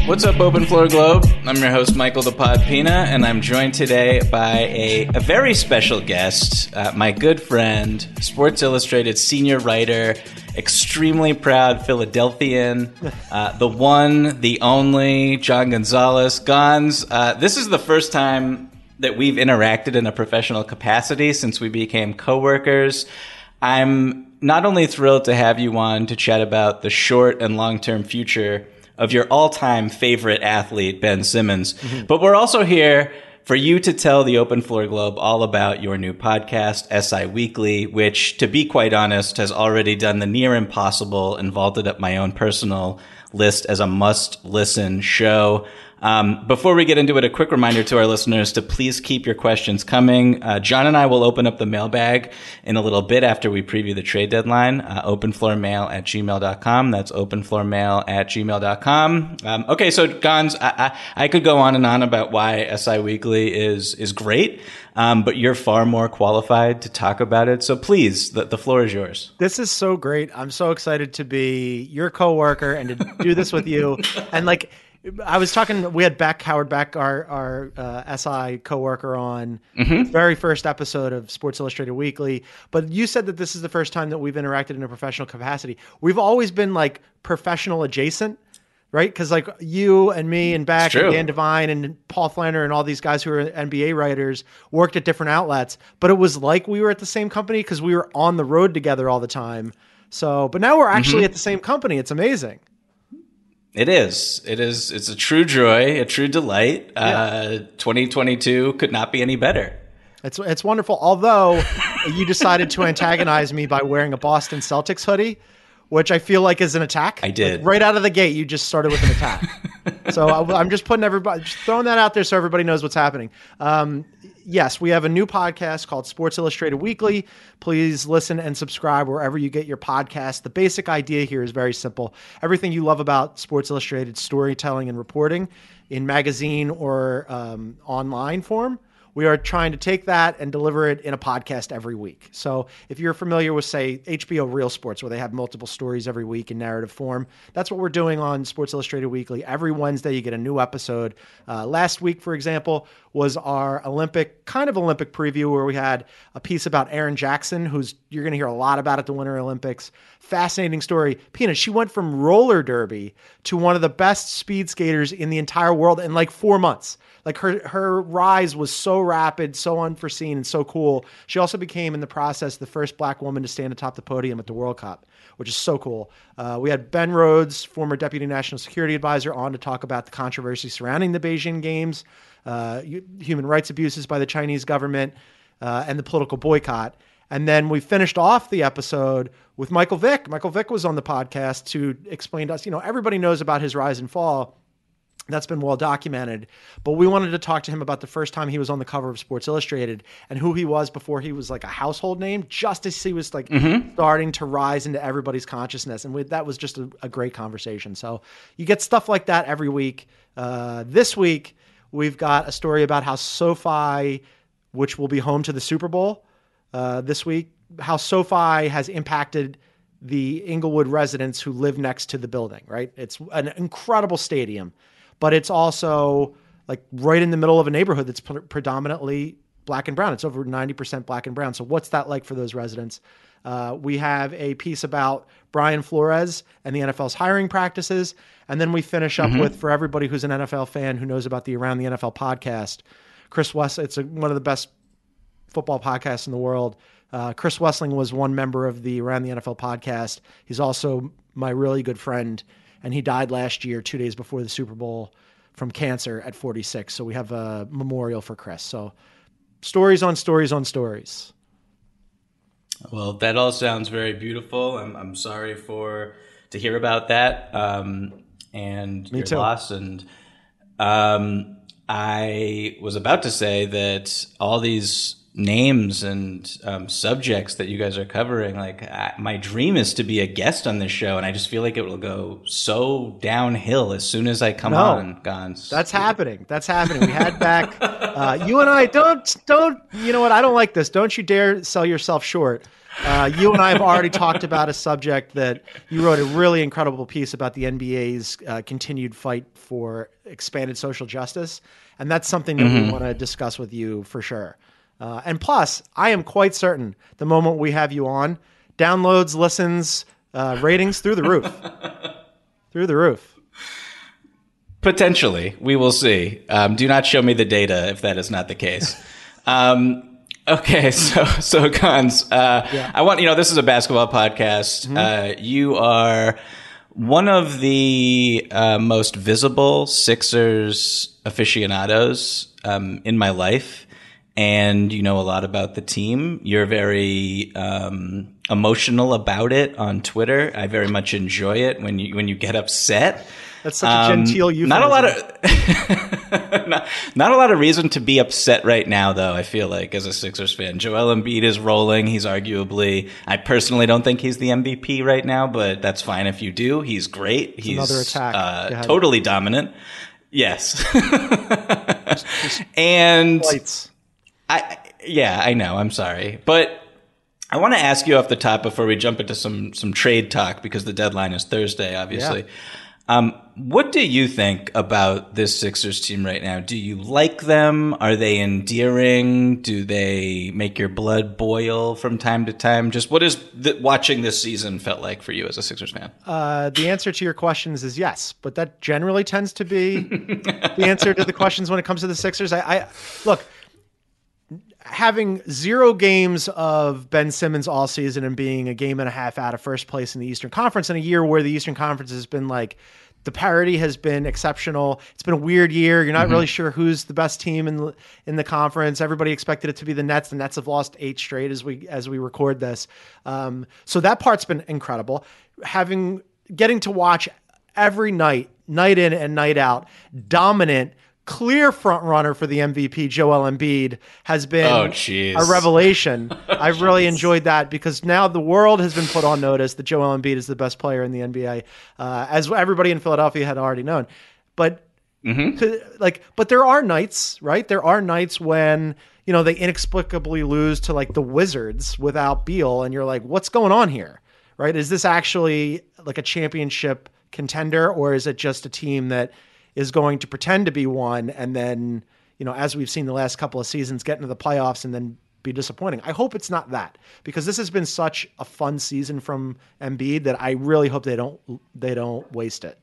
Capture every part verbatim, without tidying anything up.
What's up, Open Floor Globe? I'm your host, Michael the Pod Pina, and I'm joined today by a, a very special guest, uh, my good friend, Sports Illustrated senior writer, extremely proud Philadelphian, uh, the one, the only, John Gonzalez. Gons, uh, this is the first time that we've interacted in a professional capacity since we became coworkers. I'm not only thrilled to have you on to chat about the short and long-term future of your all-time favorite athlete, Ben Simmons. Mm-hmm. But we're also here for you to tell the Open Floor Globe all about your new podcast, S I Weekly, which, to be quite honest, has already done the near impossible and vaulted up my own personal list as a must-listen show. Um, before we get into it, a quick reminder to our listeners to please keep your questions coming. Uh, John and I will open up the mailbag in a little bit after we preview the trade deadline. Uh, openfloormail at gmail dot com. That's openfloormail at gmail dot com. Um, okay, so Gons, I, I, I could go on and on about why S I Weekly is is great, um, but you're far more qualified to talk about it. So please, the, the floor is yours. This is so great. I'm so excited to be your coworker and to do this with you. And like, I was talking, we had Beck, Howard Beck, our, our uh, S I coworker on mm-hmm. the very first episode of Sports Illustrated Weekly. But you said that this is the first time that we've interacted in a professional capacity. We've always been like professional adjacent, right? Because like you and me and Beck and Dan Devine and Paul Flanner and all these guys who are N B A writers worked at different outlets. But it was like we were at the same company because we were on the road together all the time. So, but now we're actually mm-hmm. at the same company. It's amazing. It is. It is. It's a true joy, a true delight. Yeah. Uh, twenty twenty-two could not be any better. It's it's wonderful. Although you decided to antagonize me by wearing a Boston Celtics hoodie, which I feel like is an attack. I did. Like right out of the gate, you just started with an attack. So I, I'm just putting everybody, just throwing that out there so everybody knows what's happening. Um, yes, we have a new podcast called Sports Illustrated Weekly. Please listen and subscribe wherever you get your podcasts. The basic idea here is very simple. Everything you love about Sports Illustrated storytelling and reporting in magazine or um, online form, we are trying to take that and deliver it in a podcast every week. So if you're familiar with, say, H B O Real Sports, where they have multiple stories every week in narrative form, that's what we're doing on Sports Illustrated Weekly. Every Wednesday, you get a new episode. Uh, last week, for example, was our Olympic, kind of Olympic preview where we had a piece about Erin Jackson, who's you're going to hear a lot about at the Winter Olympics. Fascinating story. Pina, she went from roller derby to one of the best speed skaters in the entire world in like four months. Like her, her rise was so rapid, so unforeseen, and so cool. She also became, in the process, the first black woman to stand atop the podium at the World Cup, which is so cool. Uh, we had Ben Rhodes, former Deputy National Security Advisor, on to talk about the controversy surrounding the Beijing Games, uh, human rights abuses by the Chinese government, uh, and the political boycott. And then we finished off the episode with Michael Vick. Michael Vick was on the podcast to explain to us, you know, everybody knows about his rise and fall. That's been well documented, but we wanted to talk to him about the first time he was on the cover of Sports Illustrated and who he was before he was like a household name, just as he was like mm-hmm. starting to rise into everybody's consciousness. And we, that was just a, a great conversation. So you get stuff like that every week. Uh, this week, we've got a story about how SoFi, which will be home to the Super Bowl uh, this week, how SoFi has impacted the Inglewood residents who live next to the building, right? It's an incredible stadium. But it's also like right in the middle of a neighborhood that's pre- predominantly black and brown. It's over ninety percent black and brown. So what's that like for those residents? Uh, we have a piece about Brian Flores and the N F L's hiring practices. And then we finish up mm-hmm. with, for everybody who's an N F L fan who knows about the Around the N F L podcast, Chris West. It's a, one of the best football podcasts in the world. Uh, Chris Wessling was one member of the Around the N F L podcast. He's also my really good friend. And he died last year, two days before the Super Bowl, from cancer at forty-six. So we have a memorial for Chris. So stories on stories on stories. Well, that all sounds very beautiful. I'm I'm sorry for to hear about that um, and Me your too. loss. And um, I was about to say that all these names and um, subjects that you guys are covering. Like, I, my dream is to be a guest on this show, and I just feel like it will go so downhill as soon as I come no, on, Gons. That's happening. That's happening. We had back uh, you and I. Don't don't. You know what? I don't like this. Don't you dare sell yourself short. Uh, you and I have already talked about a subject that you wrote a really incredible piece about the N B A's uh, continued fight for expanded social justice, and that's something that mm-hmm. we want to discuss with you for sure. Uh, and plus, I am quite certain the moment we have you on, downloads, listens, uh, ratings through the roof. Through the roof. Potentially. We will see. Um, do not show me the data if that is not the case. um, okay, so, so Gons, uh, yeah. I want, you know, this is a basketball podcast. Mm-hmm. Uh, you are one of the uh, most visible Sixers aficionados um, in my life. And you know a lot about the team. You're very um, emotional about it on Twitter. I very much enjoy it when you when you get upset. That's such a um, genteel euphemism. Not a lot of not, not a lot of reason to be upset right now, though. I feel like as a Sixers fan, Joel Embiid is rolling. He's arguably. I personally don't think he's the M V P right now, but that's fine if you do. He's great. It's he's another attack. Uh, totally dominant. Yes, and. Lights. I yeah, I know. I'm sorry. But I want to ask you off the top before we jump into some some trade talk, because the deadline is Thursday, obviously. Yeah. Um, what do you think about this Sixers team right now? Do you like them? Are they endearing? Do they make your blood boil from time to time? Just what is the, watching this season felt like for you as a Sixers fan? Uh, the answer to your questions is yes, but that generally tends to be the answer to the questions when it comes to the Sixers. I, I look. Having zero games of Ben Simmons all season and being a game and a half out of first place in the Eastern Conference in a year where the Eastern Conference has been like, the parity has been exceptional. It's been a weird year. You're not mm-hmm. really sure who's the best team in in the conference. Everybody expected it to be the Nets. The Nets have lost eight straight as we as we record this. Um, so that part's been incredible. Having getting to watch every night, night in and night out, dominant, clear front runner for the M V P, Joel Embiid, has been oh, a revelation. I've really enjoyed that because now the world has been put on notice that Joel Embiid is the best player in the N B A, uh, as everybody in Philadelphia had already known. But mm-hmm. to, like, but there are nights, right? There are nights when you know they inexplicably lose to like the Wizards without Beal, and you're like, what's going on here, right? Is this actually like a championship contender, or is it just a team that is going to pretend to be one and then, you know, as we've seen the last couple of seasons, get into the playoffs and then be disappointing? I hope it's not that, because this has been such a fun season from Embiid that I really hope they don't they don't waste it.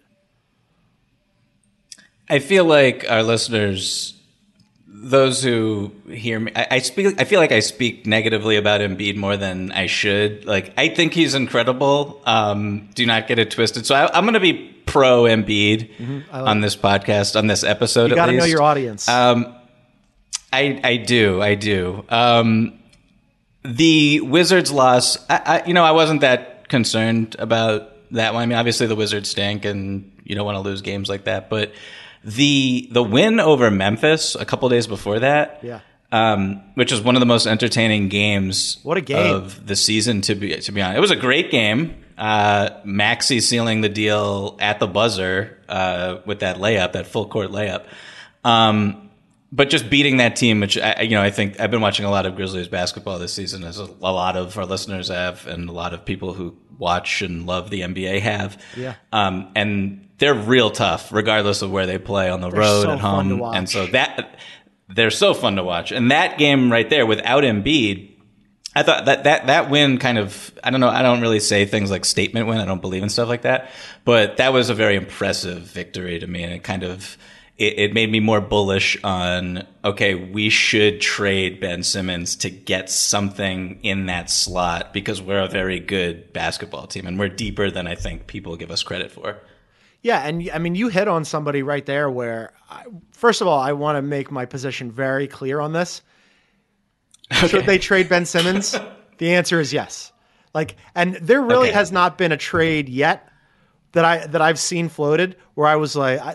I feel like our listeners, those who hear me, I, I speak. I feel like I speak negatively about Embiid more than I should. Like, I think he's incredible. Um, do not get it twisted. So I, I'm going to be pro Embiid mm-hmm. like on this podcast, on this episode. You got to know your audience. Um, I I do. I do. Um, the Wizards loss. I, I, you know, I wasn't that concerned about that one. I mean, obviously the Wizards stink, and you don't want to lose games like that, but. The the win over Memphis a couple days before that, yeah, um, which was one of the most entertaining games what a game. of the season, to be to be honest. It was a great game. Uh, Maxey sealing the deal at the buzzer uh, with that layup, that full court layup. Um, but just beating that team, which I, you know, I think I've been watching a lot of Grizzlies basketball this season, as a, a lot of our listeners have, and a lot of people who watch and love the N B A have. Yeah, um, and. They're real tough, regardless of where they play on the they're road, so at home, fun to watch. And so that they're so fun to watch. And that game right there, without Embiid, I thought that that that win kind of I don't know. I don't really say things like statement win. I don't believe in stuff like that. But that was a very impressive victory to me, and it kind of it, it made me more bullish on okay, we should trade Ben Simmons to get something in that slot because we're a very good basketball team and we're deeper than I think people give us credit for. Yeah, and I mean, you hit on somebody right there where, I, first of all, I want to make my position very clear on this. Okay. Should they trade Ben Simmons? The answer is yes. Like, and there really okay. has not been a trade yet that I that I've seen floated where I was like, I, like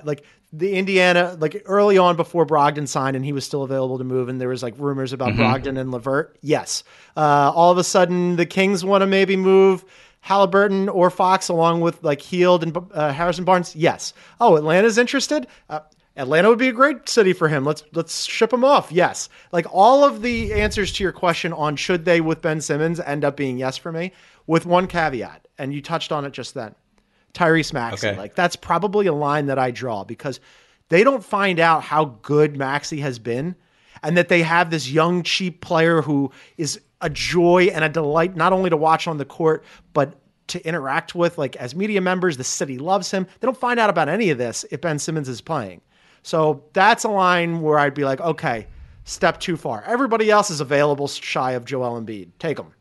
the Indiana, like early on before Brogdon signed and he was still available to move, and there was like rumors about mm-hmm. Brogdon and LeVert. Yes. Uh, all of a sudden the Kings want to maybe move Halliburton or Fox along with like Hield and uh, Harrison Barnes. Yes. Oh, Atlanta's interested. Uh, Atlanta would be a great city for him. Let's let's ship him off. Yes. Like all of the answers to your question on should they with Ben Simmons end up being yes for me, with one caveat, and you touched on it just then. Tyrese Maxey. Okay. Like that's probably a line that I draw because they don't find out how good Maxey has been and that they have this young, cheap player who is a joy and a delight, not only to watch on the court, but to interact with, like as media members. The city loves him. They don't find out about any of this if Ben Simmons is playing. So that's a line where I'd be like, okay, step too far. Everybody else is available shy of Joel Embiid. Take them.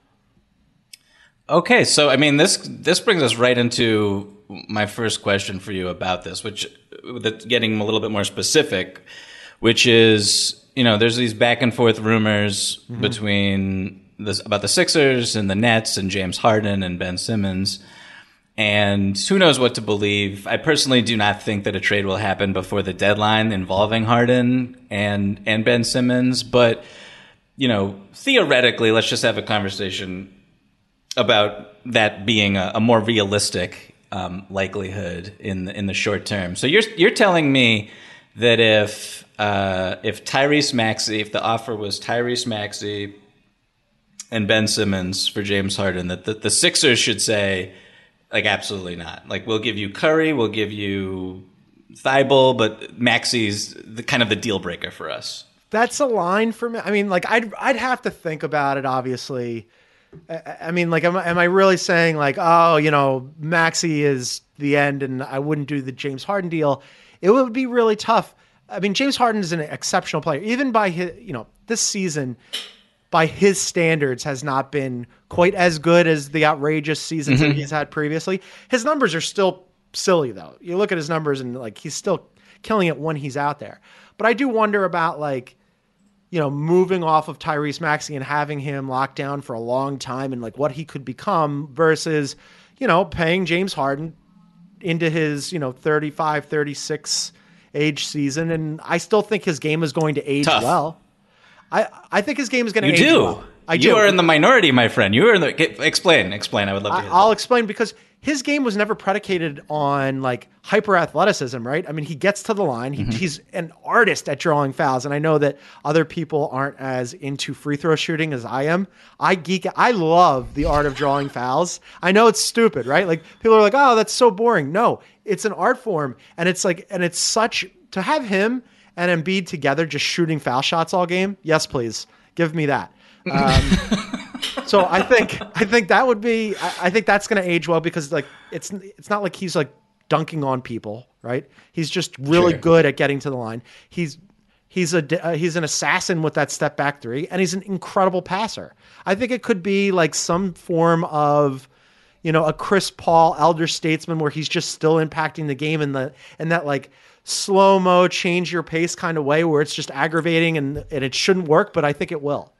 Okay, so I mean, this this brings us right into my first question for you about this, which that's getting a little bit more specific, which is, you know, there's these back and forth rumors mm-hmm. between this about the Sixers and the Nets and James Harden and Ben Simmons, and who knows what to believe. I personally do not think that a trade will happen before the deadline involving Harden and and Ben Simmons, but you know, theoretically, let's just have a conversation about that being a, a more realistic um, likelihood in the, in the short term. So you're you're telling me that if uh, if Tyrese Maxey, if the offer was Tyrese Maxey and Ben Simmons for James Harden, that the, the Sixers should say, like, absolutely not. Like, we'll give you Curry, we'll give you Thibault, but Maxey's the kind of the deal breaker for us. That's a line for me. I mean, like, I'd I'd have to think about it, obviously. I mean, like, am, am I really saying like, oh, you know, Maxey is the end and I wouldn't do the James Harden deal? It would be really tough. I mean, James Harden is an exceptional player, even by his, you know, this season, by his standards, has not been quite as good as the outrageous seasons mm-hmm. that he's had previously. His numbers are still silly, though. You look at his numbers and like he's still killing it when he's out there. But I do wonder about like, you know, moving off of Tyrese Maxey and having him locked down for a long time and like what he could become versus, you know, paying James Harden into his, you know, thirty-five, thirty-six age season. And I still think his game is going to age Tough. well. I, I think his game is going to age do. well. I do. You are in the minority, my friend. You are in the, get, explain, explain. I would love to hear I, I'll that. explain because his game was never predicated on like hyper athleticism, right? I mean, he gets to the line. He, mm-hmm. He's an artist at drawing fouls. And I know that other people aren't as into free throw shooting as I am. I geek. I love the art of drawing fouls. I know it's stupid, right? Like people are like, oh, that's so boring. No, it's an art form. And it's like, and it's such to have him and Embiid together just shooting foul shots all game. Yes, please give me that. Um, so I think I think that would be I, I think that's going to age well because like it's it's not like he's like dunking on people, right? He's just really sure. good at getting to the line. He's he's a uh, he's an assassin with that step back three, and he's an incredible passer. I think it could be like some form of, you know, a Chris Paul elder statesman where he's just still impacting the game in the in that like slow-mo change your pace kind of way where it's just aggravating and and it shouldn't work, but I think it will.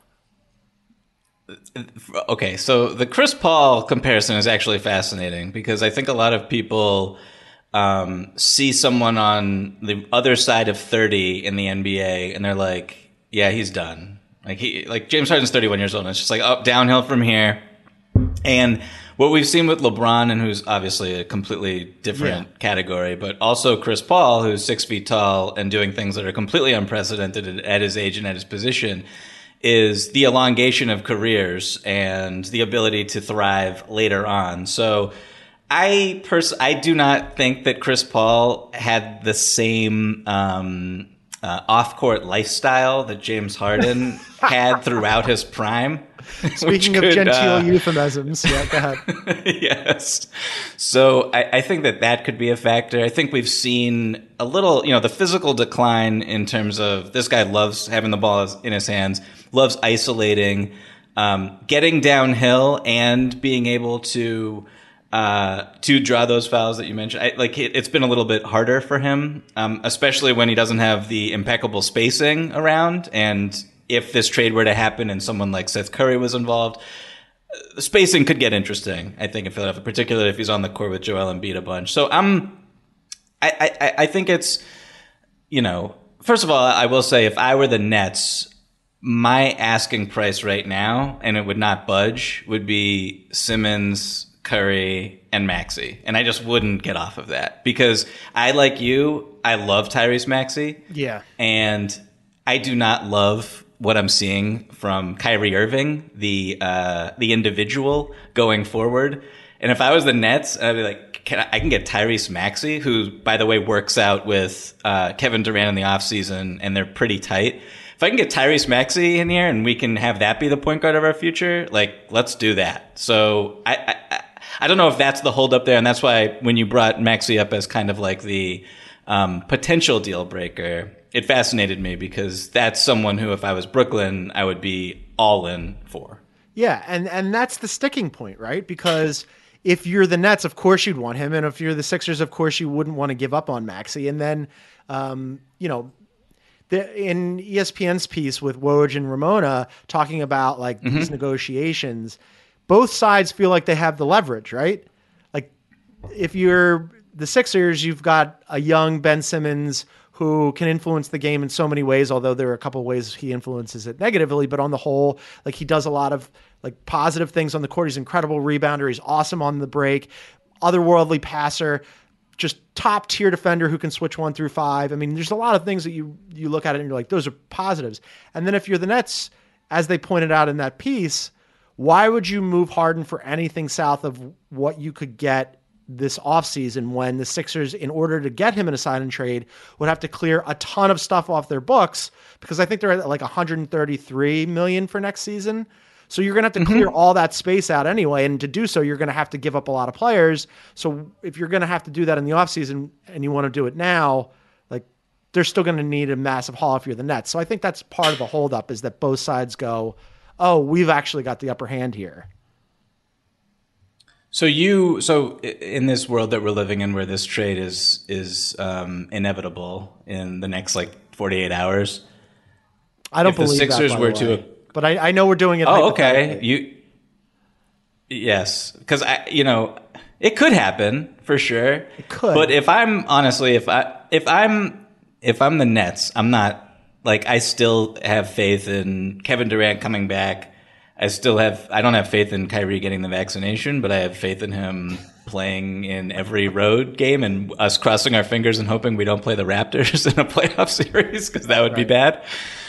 Okay, so the Chris Paul comparison is actually fascinating because I think a lot of people um, see someone on the other side of thirty in the N B A and they're like, yeah, he's done. Like he, like James Harden's thirty-one years old and it's just like up, downhill from here. And what we've seen with LeBron, and who's obviously a completely different yeah. category, but also Chris Paul, who's six feet tall and doing things that are completely unprecedented at his age and at his position, is the elongation of careers and the ability to thrive later on. So I pers- I do not think that Chris Paul had the same um, uh, off-court lifestyle that James Harden had throughout his prime. Speaking of could, genteel uh, euphemisms, yeah, go ahead. Yes. So I, I think that that could be a factor. I think we've seen a little, you know, the physical decline in terms of this guy loves having the ball in his hands, loves isolating, um, getting downhill, and being able to uh, to draw those fouls that you mentioned. I, like it, it's been a little bit harder for him, um, especially when he doesn't have the impeccable spacing around. And if this trade were to happen and someone like Seth Curry was involved, the spacing could get interesting, I think, in Philadelphia, particularly if he's on the court with Joel Embiid a bunch. So I'm I, I, I think it's, you know, first of all, I will say if I were the Nets, my asking price right now, and it would not budge, would be Simmons, Curry, and Maxey. And I just wouldn't get off of that because I, like you, I love Tyrese Maxey. Yeah. And I do not love what I'm seeing from Kyrie Irving, the uh, the individual going forward. And if I was the Nets, I'd be like, can I, I can get Tyrese Maxey, who, by the way, works out with uh, Kevin Durant in the offseason, and they're pretty tight. If I can get Tyrese Maxey in here and we can have that be the point guard of our future, like, let's do that. So I, I, I don't know if that's the holdup there, and that's why when you brought Maxey up as kind of like the um, potential deal breaker, it fascinated me because that's someone who, if I was Brooklyn, I would be all in for. Yeah, and, and that's the sticking point, right? Because if you're the Nets, of course you'd want him, and if you're the Sixers, of course you wouldn't want to give up on Maxey. And then, um, you know, the, in E S P N's piece with Woj and Ramona talking about like mm-hmm. these negotiations, both sides feel like they have the leverage, right? Like if you're the Sixers, you've got a young Ben Simmons who can influence the game in so many ways, although there are a couple of ways he influences it negatively, but on the whole, like he does a lot of like positive things on the court. He's an incredible rebounder. He's awesome on the break, otherworldly passer, just top tier defender who can switch one through five. I mean, there's a lot of things that you, you look at it and you're like, those are positives. And then if you're the Nets, as they pointed out in that piece, why would you move Harden for anything south of what you could get this offseason when the Sixers, in order to get him in a sign and trade, would have to clear a ton of stuff off their books? Because I think they're at like one hundred thirty-three million dollars for next season. So you're going to have to mm-hmm. clear all that space out anyway. And to do so, you're going to have to give up a lot of players. So if you're going to have to do that in the offseason and you want to do it now, like they're still going to need a massive haul if you're the Nets. So I think that's part of the holdup is that both sides go, oh, we've actually got the upper hand here. So you, so in this world that we're living in, where this trade is is um, inevitable in the next like forty-eight hours, I don't if believe the Sixers that, were to, a, but I, I know we're doing it. Oh, okay. You, yes, because I, you know, it could happen for sure. It could, but if I'm honestly, if I, if I'm, if I'm the Nets, I'm not like I still have faith in Kevin Durant coming back. I still have, I don't have faith in Kyrie getting the vaccination, but I have faith in him playing in every road game and us crossing our fingers and hoping we don't play the Raptors in a playoff series because that would right. be bad.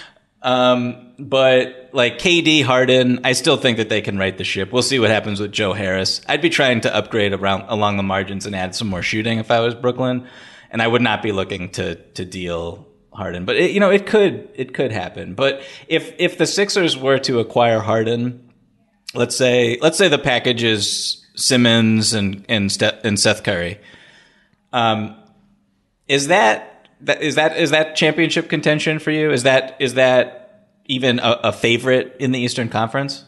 Um, but like K D, Harden, I still think that they can right the ship. We'll see what happens with Joe Harris. I'd be trying to upgrade around along the margins and add some more shooting if I was Brooklyn, and I would not be looking to to deal Harden, but it, you know, it could, it could happen. But if, if the Sixers were to acquire Harden, let's say, let's say the package is Simmons and, and, Ste- and Seth Curry. Um, is that, that, is that, is that championship contention for you? Is that, is that even a, a favorite in the Eastern Conference?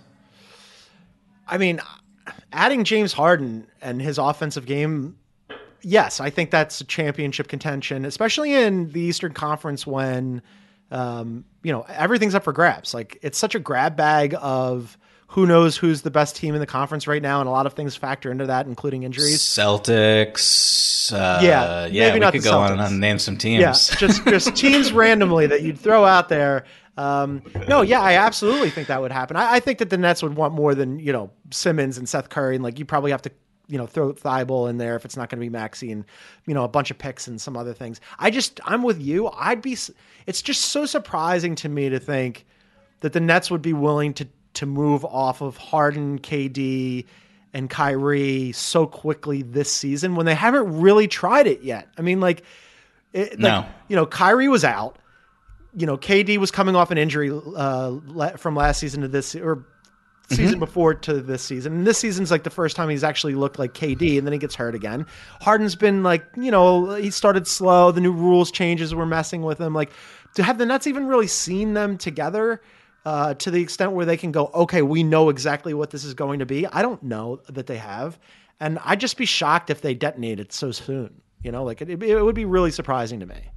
I mean, adding James Harden and his offensive game, yes, I think that's a championship contention, especially in the Eastern Conference when, um, you know, everything's up for grabs. Like it's such a grab bag of who knows who's the best team in the conference right now. And a lot of things factor into that, including injuries. Celtics. Uh, yeah. Yeah. Maybe we not could the go Celtics. on and on and name some teams. Yeah. Just, just teams randomly that you'd throw out there. Um, no, yeah, I absolutely think that would happen. I, I think that the Nets would want more than, you know, Simmons and Seth Curry. And like, you probably have to, you know, throw Thibault in there if it's not going to be Maxey and, you know, a bunch of picks and some other things. I just, I'm with you. I'd be, it's just so surprising to me to think that the Nets would be willing to, to move off of Harden, K D, and Kyrie so quickly this season when they haven't really tried it yet. I mean, like, it, no. like, you know, Kyrie was out, you know, K D was coming off an injury uh, from last season to this, or season mm-hmm. before to this season. And this season's like the first time he's actually looked like K D, and then he gets hurt again. Harden's been like, you know, he started slow. The new rules changes were messing with him. Like, to have the Nets even really seen them together uh, to the extent where they can go, okay, we know exactly what this is going to be. I don't know that they have. And I'd just be shocked if they detonated so soon. You know, like it, it would be really surprising to me.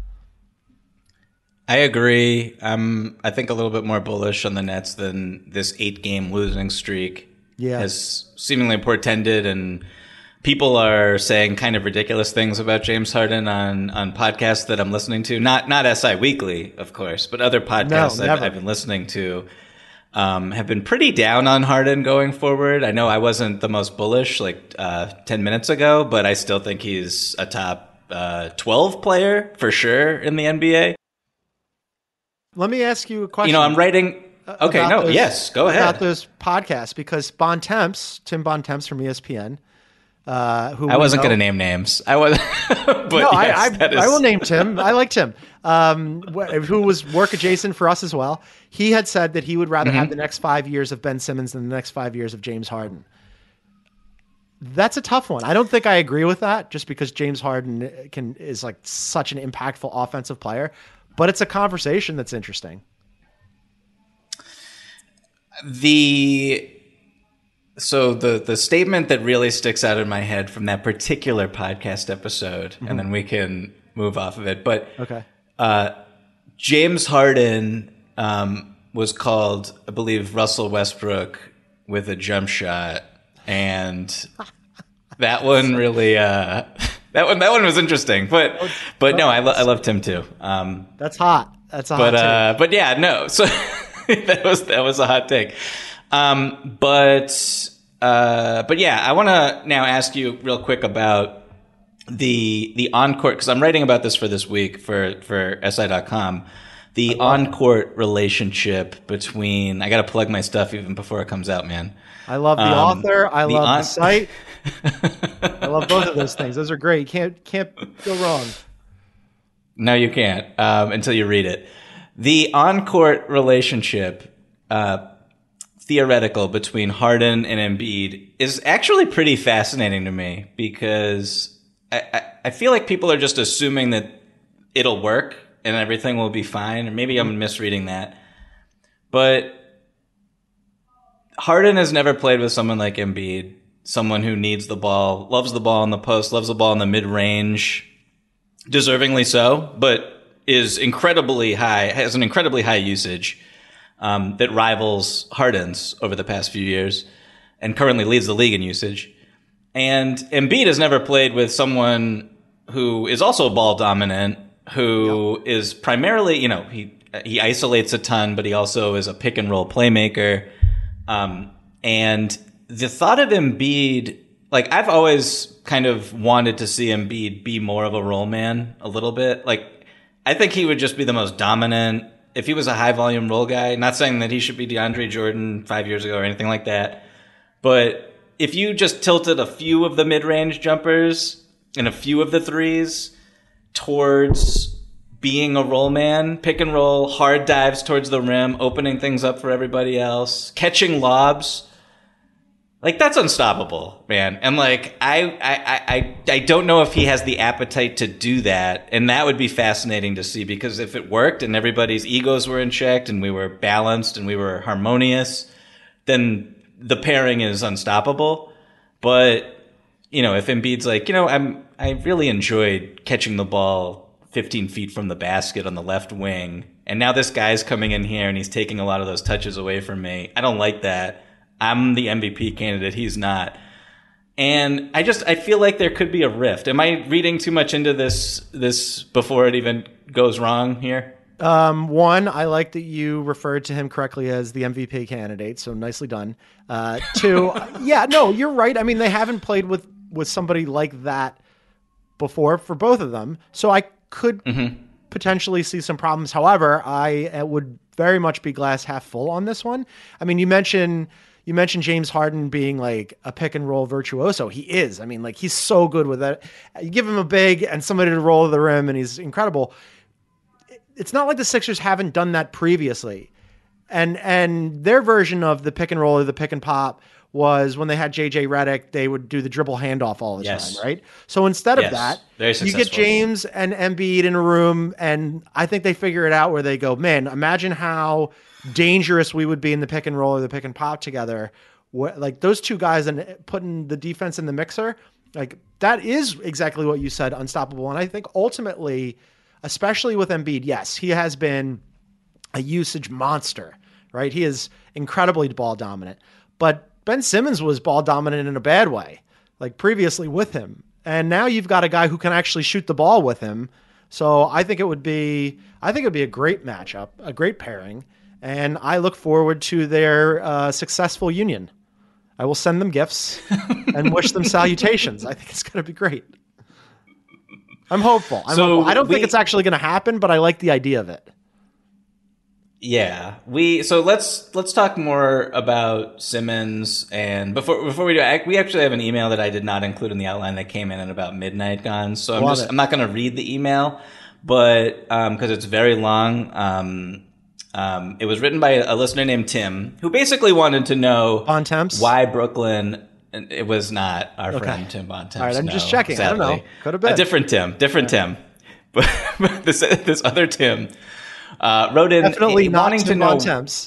I agree. I'm, I think, a little bit more bullish on the Nets than this eight-game losing streak yeah. has seemingly portended. And people are saying kind of ridiculous things about James Harden on, on podcasts that I'm listening to. Not not S I Weekly, of course, but other podcasts No, I've, I've been listening to um, have been pretty down on Harden going forward. I know I wasn't the most bullish like uh, ten minutes ago, but I still think he's a top uh, twelve player for sure in the N B A. Let me ask you a question. You know, I'm writing... Okay, no, those, yes, go ahead. About those podcasts, because Bontemps, Tim Bontemps from E S P N, uh, who I wasn't going to name names. I was, but no, yes, I, I, that is... I will name Tim. I like Tim, um, who was work adjacent for us as well. He had said that he would rather mm-hmm. have the next five years of Ben Simmons than the next five years of James Harden. That's a tough one. I don't think I agree with that, just because James Harden can is like such an impactful offensive player. But it's a conversation that's interesting. The so the the statement that really sticks out in my head from that particular podcast episode, mm-hmm. and then we can move off of it. But okay, uh, James Harden um, was called, I believe, Russell Westbrook with a jump shot, and that one really uh, that one that one was interesting. But but no, I lo- I love Tim too. Um, That's hot. That's a hot but take. uh, but yeah, no. So. that was that was a hot take, um, but uh, but yeah, I want to now ask you real quick about the the on-court, because I'm writing about this for this week for for S I dot com. The on-court relationship between, I got to plug my stuff even before it comes out, man. I love the um, author. I the love on- the site. I love both of those things. Those are great. You can't can't go wrong. No, you can't um, until you read it. The on-court relationship, uh, theoretical, between Harden and Embiid is actually pretty fascinating to me, because I, I, I feel like people are just assuming that it'll work and everything will be fine. Or maybe I'm misreading that. But Harden has never played with someone like Embiid, someone who needs the ball, loves the ball in the post, loves the ball in the mid-range, deservingly so, but is incredibly high, has an incredibly high usage um, that rivals Harden's over the past few years, and currently leads the league in usage. And Embiid has never played with someone who is also ball dominant, who yep. is primarily, you know, he he isolates a ton, but he also is a pick and roll playmaker. Um, and the thought of Embiid, like I've always kind of wanted to see Embiid be more of a role man a little bit, like. I think he would just be the most dominant if he was a high volume role guy. Not saying that he should be DeAndre Jordan five years ago or anything like that. But if you just tilted a few of the mid range jumpers and a few of the threes towards being a role man, pick and roll, hard dives towards the rim, opening things up for everybody else, catching lobs. Like, that's unstoppable, man. And, like, I, I, I, I don't know if he has the appetite to do that. And that would be fascinating to see, because if it worked and everybody's egos were in check and we were balanced and we were harmonious, then the pairing is unstoppable. But, you know, if Embiid's like, you know, I'm, I really enjoyed catching the ball fifteen feet from the basket on the left wing, and now this guy's coming in here and he's taking a lot of those touches away from me. I don't like that. I'm the M V P candidate. He's not. And I just, I feel like there could be a rift. Am I reading too much into this, this before it even goes wrong here? Um, one, I like that you referred to him correctly as the M V P candidate. So nicely done. Uh, two, yeah, no, you're right. I mean, they haven't played with, with somebody like that before for both of them. So I could mm-hmm. potentially see some problems. However, I would very much be glass half full on this one. I mean, you mentioned, You mentioned James Harden being like a pick and roll virtuoso. He is. I mean, like, he's so good with that. You give him a big and somebody to roll to the rim and he's incredible. It's not like the Sixers haven't done that previously. And and their version of the pick and roll or the pick and pop was when they had J J Redick, they would do the dribble handoff all the yes. time, right? So instead yes. of that, Very you get James and Embiid in a room, and I think they figure it out where they go, man, imagine how dangerous we would be in the pick and roll or the pick and pop together. Like, those two guys and putting the defense in the mixer, like, that is exactly what you said, unstoppable. And I think ultimately, especially with Embiid, yes, he has been a usage monster, right? He is incredibly ball dominant, but Ben Simmons was ball dominant in a bad way. like previously with him. And now you've got a guy who can actually shoot the ball with him. So I think it would be, I think it would be a great matchup, a great pairing. And I look forward to their uh, successful union. I will send them gifts and wish them salutations. I think it's going to be great. I'm hopeful. I'm so hopeful. I don't we, think it's actually going to happen, but I like the idea of it. Yeah, we so let's let's talk more about Simmons. And before before we do, I, we actually have an email that I did not include in the outline that came in at about midnight gone. So I'm Love just it. I'm not going to read the email, but um, because it's very long. Um, um, it was written by a listener named Tim, who basically wanted to know Bontemps? why Brooklyn. And it was not our Okay. friend Tim Bontemps. All right, I'm no, just checking. Sadly. I don't know. Could have been a different Tim, different Tim, but, but this this other Tim. Uh, wrote in Definitely not wanting Tim to know Bontemps.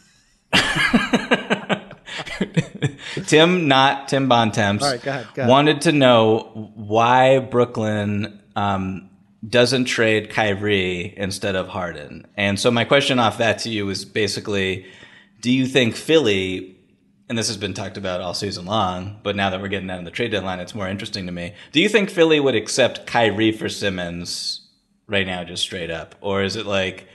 Tim, not Tim Bontemps. All right, go ahead, go ahead. Wanted to know why Brooklyn um, doesn't trade Kyrie instead of Harden. And so my question off that to you is basically, do you think Philly, and this has been talked about all season long, but now that we're getting down to the trade deadline, it's more interesting to me. Do you think Philly would accept Kyrie for Simmons right now, just straight up? Or is it like,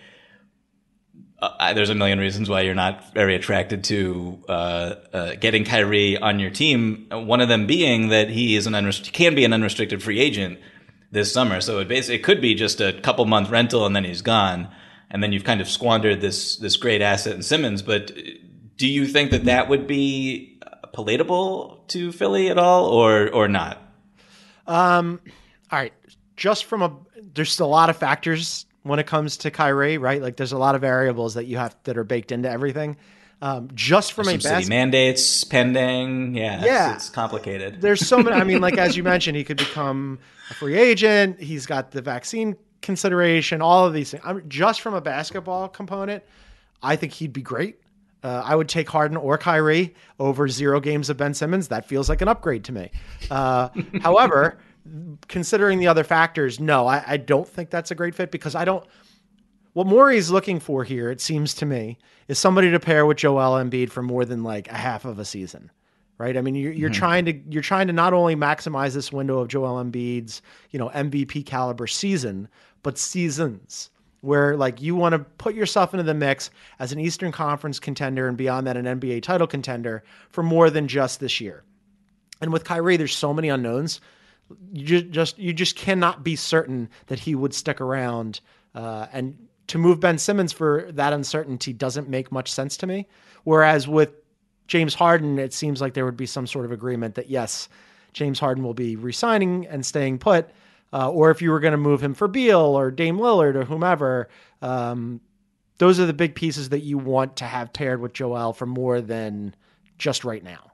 uh, there's a million reasons why you're not very attracted to uh, uh, getting Kyrie on your team, one of them being that he is an unrest- can be an unrestricted free agent this summer. So it basically it could be just a couple month rental and then he's gone. And then you've kind of squandered this this great asset in Simmons. But do you think that that would be palatable to Philly at all, or or not? Um, all right. Just from a, there's still a lot of factors when it comes to Kyrie, right? Like there's a lot of variables that you have that are baked into everything. Um, just from Some a city basket, mandates pending. Yeah, Yeah. It's, it's complicated. there's so many. I mean, like as you mentioned, he could become a free agent. He's got the vaccine consideration, all of these things. I mean, just from a basketball component, I think he'd be great. Uh, I would take Harden or Kyrie over zero games of Ben Simmons. That feels like an upgrade to me. Uh, however, considering the other factors, no, I, I don't think that's a great fit because I don't. What Morey's looking for here, it seems to me, is somebody to pair with Joel Embiid for more than like a half of a season, right? I mean, you're, you're mm-hmm. trying to you're trying to not only maximize this window of Joel Embiid's, you know, M V P caliber season, but seasons where like you want to put yourself into the mix as an Eastern Conference contender and beyond that an N B A title contender for more than just this year. And with Kyrie, there's so many unknowns. You just, just you just cannot be certain that he would stick around. Uh, and to move Ben Simmons for that uncertainty doesn't make much sense to me. Whereas with James Harden, it seems like there would be some sort of agreement that yes, James Harden will be re-signing and staying put. Uh, or if you were going to move him for Beal or Dame Lillard or whomever, um, those are the big pieces that you want to have paired with Joel for more than just right now.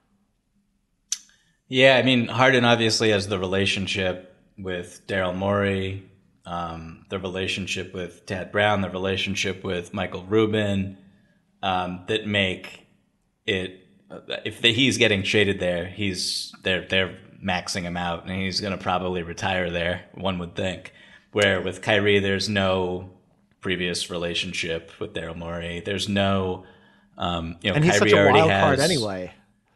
Yeah, I mean, Harden obviously has the relationship with Daryl Morey, um, the relationship with Tad Brown, the relationship with Michael Rubin, um, that make it. If the, he's getting traded there, he's they're they're maxing him out, and he's going to probably retire there. One would think. Where with Kyrie, there's no previous relationship with Daryl Morey. There's no, um, you know, and he's Kyrie such a already wild has, card anyway.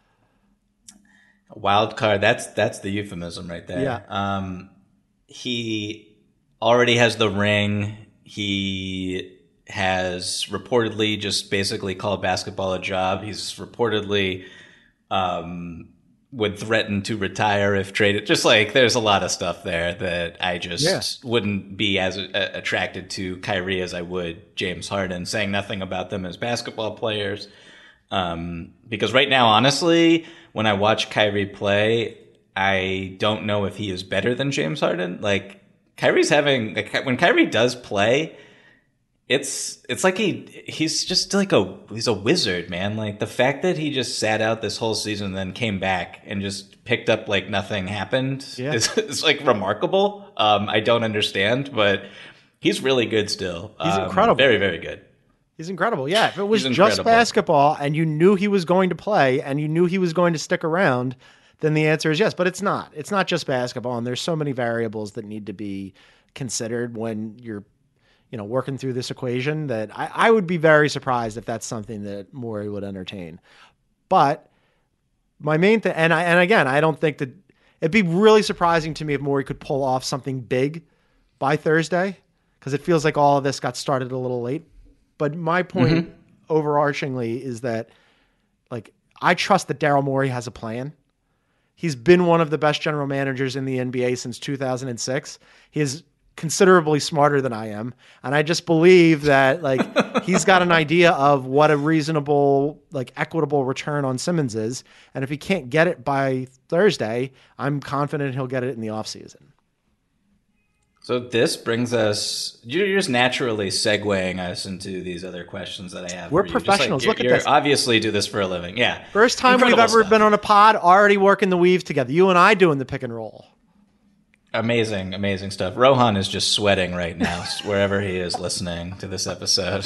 Wild card. That's that's the euphemism right there. Yeah. Um, he already has the ring. He has reportedly just basically called basketball a job. He's reportedly um, would threaten to retire if traded. Just like there's a lot of stuff there that I just yeah. wouldn't be as uh, attracted to Kyrie as I would James Harden, saying nothing about them as basketball players. Um, because right now, honestly, when I watch Kyrie play, I don't know if he is better than James Harden. Like Kyrie's having, like, when Kyrie does play, it's it's like he he's just like a he's a wizard, man. Like the fact that he just sat out this whole season and then came back and just picked up like nothing happened yeah. is, is like remarkable. Um, I don't understand, but he's really good still. He's um, incredible. Very, very good. He's incredible. Yeah, if it was just basketball and you knew he was going to play and you knew he was going to stick around, then the answer is yes. But it's not. It's not just basketball, and there's so many variables that need to be considered when you're, you know, working through this equation that I, I would be very surprised if that's something that Morey would entertain. But my main thing, and I and again, I don't think that it'd be really surprising to me if Morey could pull off something big by Thursday, because it feels like all of this got started a little late. But my point mm-hmm. overarchingly is that, like, I trust that Daryl Morey has a plan. He's been one of the best general managers in the N B A since two thousand six. He is considerably smarter than I am. And I just believe that, like, he's got an idea of what a reasonable, like, equitable return on Simmons is. And if he can't get it by Thursday, I'm confident he'll get it in the offseason. So this brings us, you're just naturally segueing us into these other questions that I have. We're for you. professionals. Like, Look you're, at this. Obviously do this for a living. Yeah. First time Incredible we've ever stuff. been on a pod already working the weave together. You and I doing the pick and roll. Amazing, amazing stuff. Rohan is just sweating right now wherever he is listening to this episode.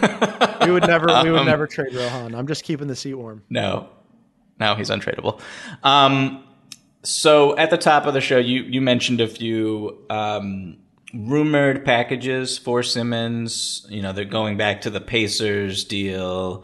we would never, we would um, never trade Rohan. I'm just keeping the seat warm. No, no, he's untradeable. Um, so at the top of the show, you you mentioned a few um, rumored packages for Simmons. You know, they're going back to the Pacers deal.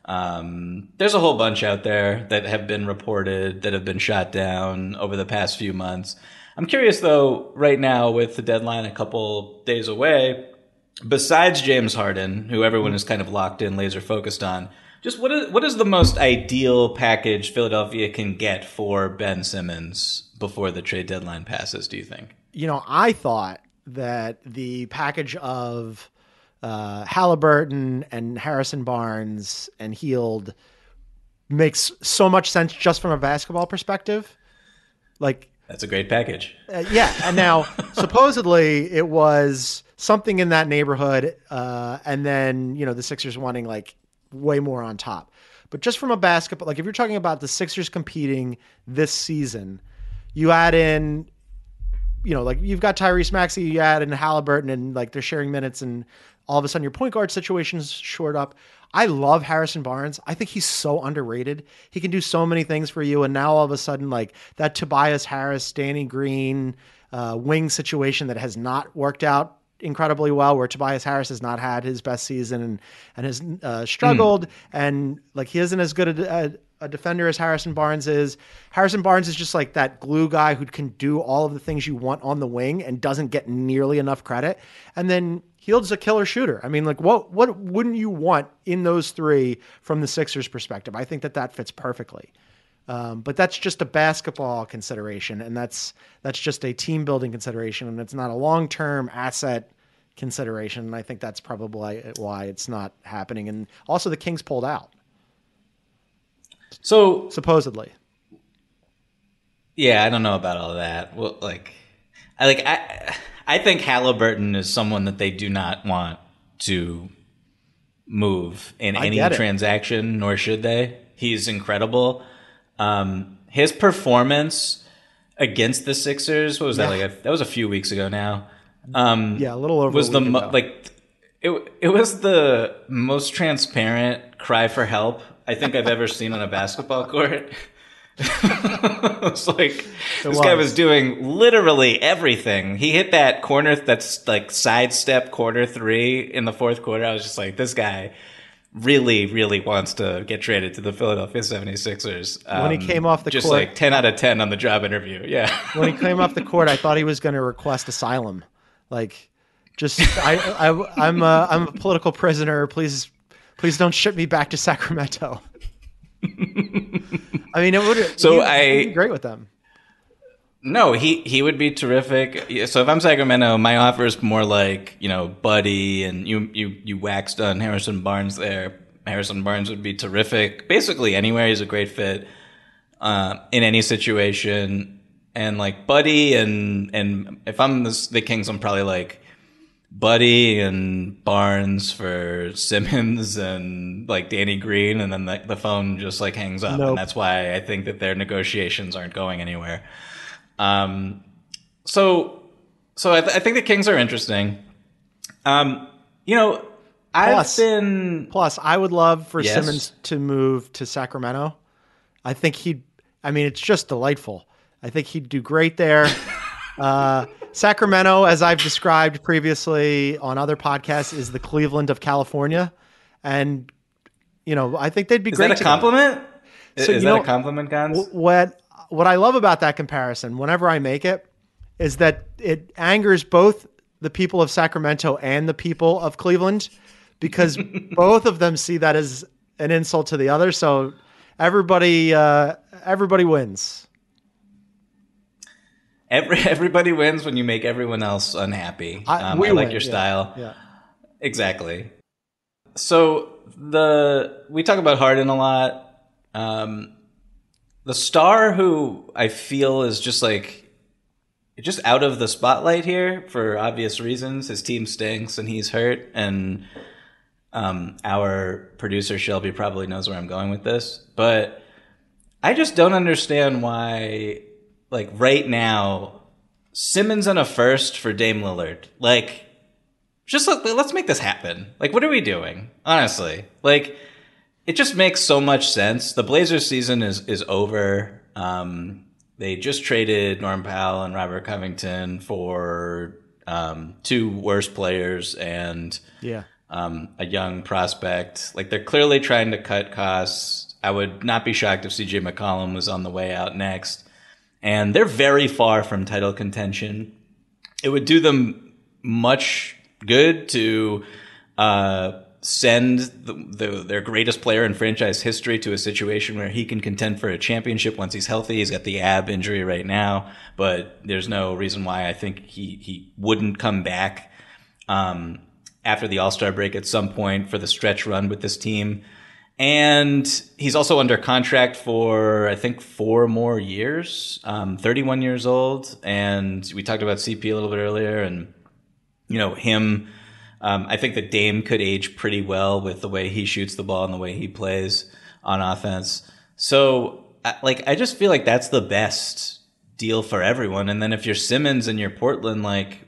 Um, there's a whole bunch out there that have been reported that have been shot down over the past few months. I'm curious, though, right now with the deadline a couple days away, besides James Harden, who everyone is kind of locked in, laser focused on, just what is, what is the most ideal package Philadelphia can get for Ben Simmons before the trade deadline passes, do you think? You know, I thought that the package of uh, Halliburton and Harrison Barnes and Hield makes so much sense just from a basketball perspective. Like, that's a great package. Uh, yeah. And now, supposedly, it was something in that neighborhood. Uh, and then, you know, the Sixers wanting like way more on top. But just from a basketball, like if you're talking about the Sixers competing this season, you add in, you know, like you've got Tyrese Maxey, you add in Halliburton, and like they're sharing minutes, and all of a sudden your point guard situation's shored up. I love Harrison Barnes. I think he's so underrated. He can do so many things for you. And now all of a sudden, like that Tobias Harris, Danny Green uh, wing situation that has not worked out incredibly well, where Tobias Harris has not had his best season and, and has uh, struggled. Mm. And like, he isn't as good a, a, a defender as Harrison Barnes is. Harrison Barnes is just like that glue guy who can do all of the things you want on the wing and doesn't get nearly enough credit. And then Hield's a killer shooter. I mean, like, what what wouldn't you want in those three from the Sixers' perspective? I think that that fits perfectly. Um, but that's just a basketball consideration, and that's that's just a team building consideration, and it's not a long term asset consideration. And I think that's probably why it's not happening. And also, the Kings pulled out. So supposedly, yeah, I don't know about all of that. Well, like, I like I. I think Halliburton is someone that they do not want to move in any transaction, nor should they. He's incredible. Um, his performance against the Sixers, what was that? Yeah. Like a, that was a few weeks ago now. Um, yeah, a little over. Was a the week mo- ago. like it? It was the most transparent cry for help I think I've ever seen on a basketball court. It's like it this was. guy was doing literally everything. He hit that corner, that's like sidestep corner three in the fourth quarter. I was just like, this guy really, really wants to get traded to the Philadelphia seventy-sixers. Um, when he came off the just court, like ten out of ten on the job interview. Yeah. When he came off the court, I thought he was going to request asylum. Like, just I, I, I'm a, I'm a political prisoner. Please, please don't ship me back to Sacramento. I mean, it would. So he, I he'd be great with them. No, he he would be terrific. So if I'm Sacramento, my offer is more like, you know, Buddy, and you you you waxed on Harrison Barnes there. Harrison Barnes would be terrific. Basically, anywhere he's a great fit uh, in any situation. And like Buddy, and and if I'm the, the Kings, I'm probably like Buddy and Barnes for Simmons and like Danny Green, and then the, the phone just like hangs up. Nope. And that's why I think that their negotiations aren't going anywhere. Um, so, so I, th- I think the Kings are interesting. Um, you know, plus, I've been plus I would love for yes? Simmons to move to Sacramento. I think he'd, I mean, it's just delightful. I think he'd do great there. Uh, Sacramento, as I've described previously on other podcasts, is the Cleveland of California. And, you know, I think they'd be is great. Is that a compliment? So, is that know, a compliment, Gons? What what I love about that comparison, whenever I make it, is that it angers both the people of Sacramento and the people of Cleveland, because both of them see that as an insult to the other. So everybody uh, everybody wins. Every, everybody wins when you make everyone else unhappy. I, um, I like win, your style. Yeah, yeah. Exactly. So the we talk about Harden a lot. Um, the star who I feel is just like just out of the spotlight here for obvious reasons. His team stinks and he's hurt. And um, our producer Shelby probably knows where I'm going with this. But I just don't understand why, like right now, Simmons on a first for Dame Lillard. Like, just let, let's make this happen. Like, what are we doing? Honestly, like, it just makes so much sense. The Blazers season is is over. Um, they just traded Norm Powell and Robert Covington for um, two worse players and yeah. um, a young prospect. Like, they're clearly trying to cut costs. I would not be shocked if C J McCollum was on the way out next. And they're very far from title contention. It would do them much good to uh, send the, the, their greatest player in franchise history to a situation where he can contend for a championship once he's healthy. He's got the ab injury right now, but there's no reason why I think he, he wouldn't come back um, after the All-Star break at some point for the stretch run with this team. And he's also under contract for, I think, four more years, um, thirty-one years old. And we talked about C P a little bit earlier, and you know, him, um, I think that Dame could age pretty well with the way he shoots the ball and the way he plays on offense. So, like, I just feel like that's the best deal for everyone. And then if you're Simmons and you're Portland, like,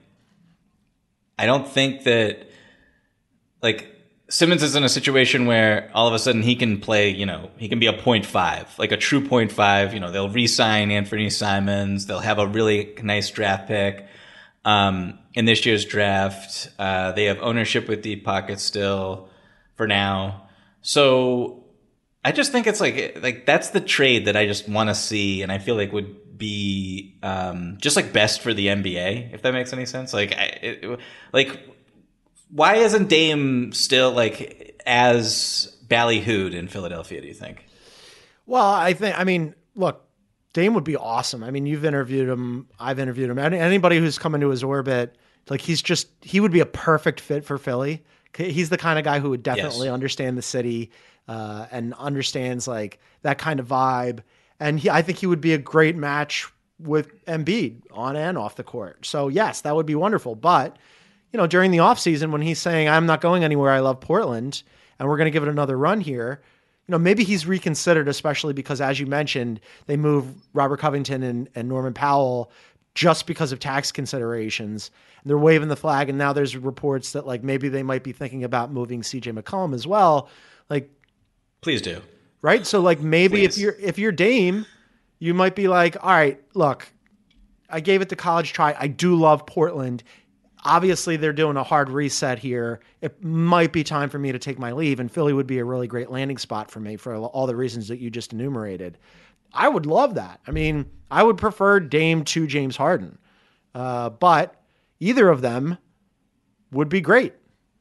I don't think that, like, Simmons is in a situation where all of a sudden he can play, you know, he can be a point five, like a true point five. You know, they'll re-sign Anthony Simons. They'll have a really nice draft pick. Um, in this year's draft, uh, they have ownership with deep pockets still for now. So I just think it's like, like that's the trade that I just want to see. And I feel like would be, um, just like best for the N B A, if that makes any sense. Like, I, it, like, why isn't Dame still like as ballyhooed in Philadelphia, do you think? Well, I think, I mean, look, Dame would be awesome. I mean, you've interviewed him. I've interviewed him. Any, anybody who's come into his orbit, like he's just, he would be a perfect fit for Philly. He's the kind of guy who would definitely yes. understand the city uh, and understands like that kind of vibe. And he, I think he would be a great match with Embiid on and off the court. So yes, that would be wonderful. But, you know, during the offseason when he's saying, I'm not going anywhere, I love Portland, and we're going to give it another run here, you know, maybe he's reconsidered, especially because, as you mentioned, they moved Robert Covington and, and Norman Powell just because of tax considerations. And they're waving the flag, and now there's reports that, like, maybe they might be thinking about moving C J McCollum as well. Like, please do. Right? So, like, maybe Please. if you're if you're Dame, you might be like, all right, look, I gave it the college try. I do love Portland. Obviously, they're doing a hard reset here. It might be time for me to take my leave, and Philly would be a really great landing spot for me for all the reasons that you just enumerated. I would love that. I mean, I would prefer Dame to James Harden, uh, but either of them would be great.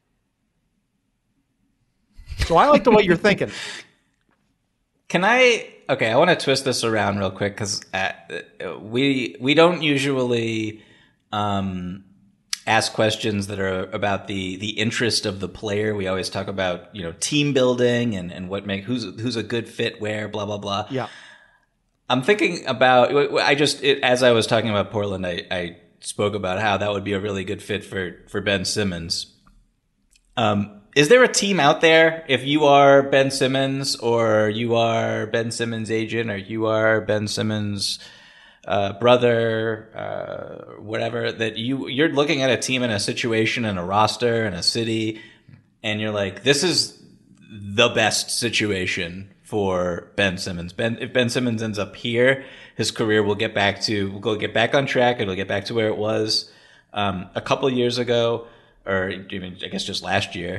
So I like the way you're thinking. Can I? Okay, I want to twist this around real quick because we we don't usually um, ask questions that are about the the interest of the player. We always talk about, you know, team building and, and what make who's who's a good fit where, blah blah blah. Yeah, I'm thinking about. I just it, as I was talking about Portland, I, I spoke about how that would be a really good fit for for Ben Simmons. Um. Is there a team out there, if you are Ben Simmons or you are Ben Simmons' agent or you are Ben Simmons' uh, brother, uh, whatever, that you, you're looking at a team in a situation and a roster and a city and you're like, this is the best situation for Ben Simmons. Ben, if Ben Simmons ends up here, his career will get back to, will go get back on track. It'll get back to where it was um, a couple of years ago, or even, I guess just last year.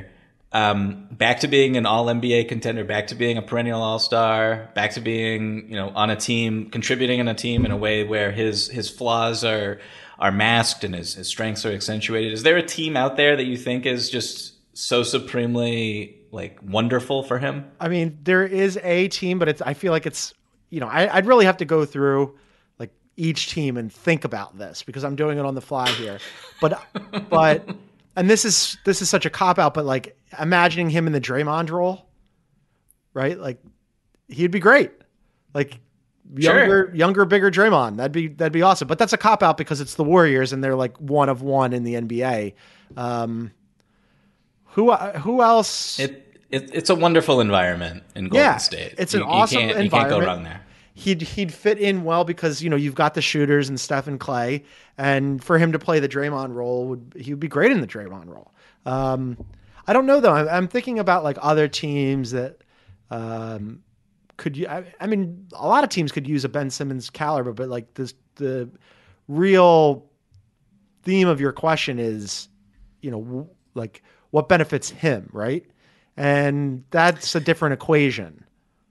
um, back to being an all N B A contender, back to being a perennial all-star, back to being, you know, on a team, contributing in a team in a way where his his flaws are are masked and his, his strengths are accentuated. Is there a team out there that you think is just so supremely like wonderful for him? I mean, there is a team, but it's I feel like it's, you know, I, I'd really have to go through like each team and think about this because I'm doing it on the fly here. But but and this is this is such a cop out, but like imagining him in the Draymond role, right? Like he'd be great. Like younger, sure. younger, bigger Draymond. That'd be that'd be awesome. But that's a cop out because it's the Warriors and they're like one of one in the N B A. Um, who who else? It, it it's a wonderful environment in Golden yeah, State. It's an you, awesome you can't, environment. You can't go wrong there. He'd he'd fit in well because you know you've got the shooters and Steph and Clay, and for him to play the Draymond role would he would be great in the Draymond role. Um, I don't know though. I'm, I'm thinking about like other teams that. Um, Could you? I, I mean, a lot of teams could use a Ben Simmons caliber, but like this, the real theme of your question is, you know, w- like what benefits him, right? And that's a different equation.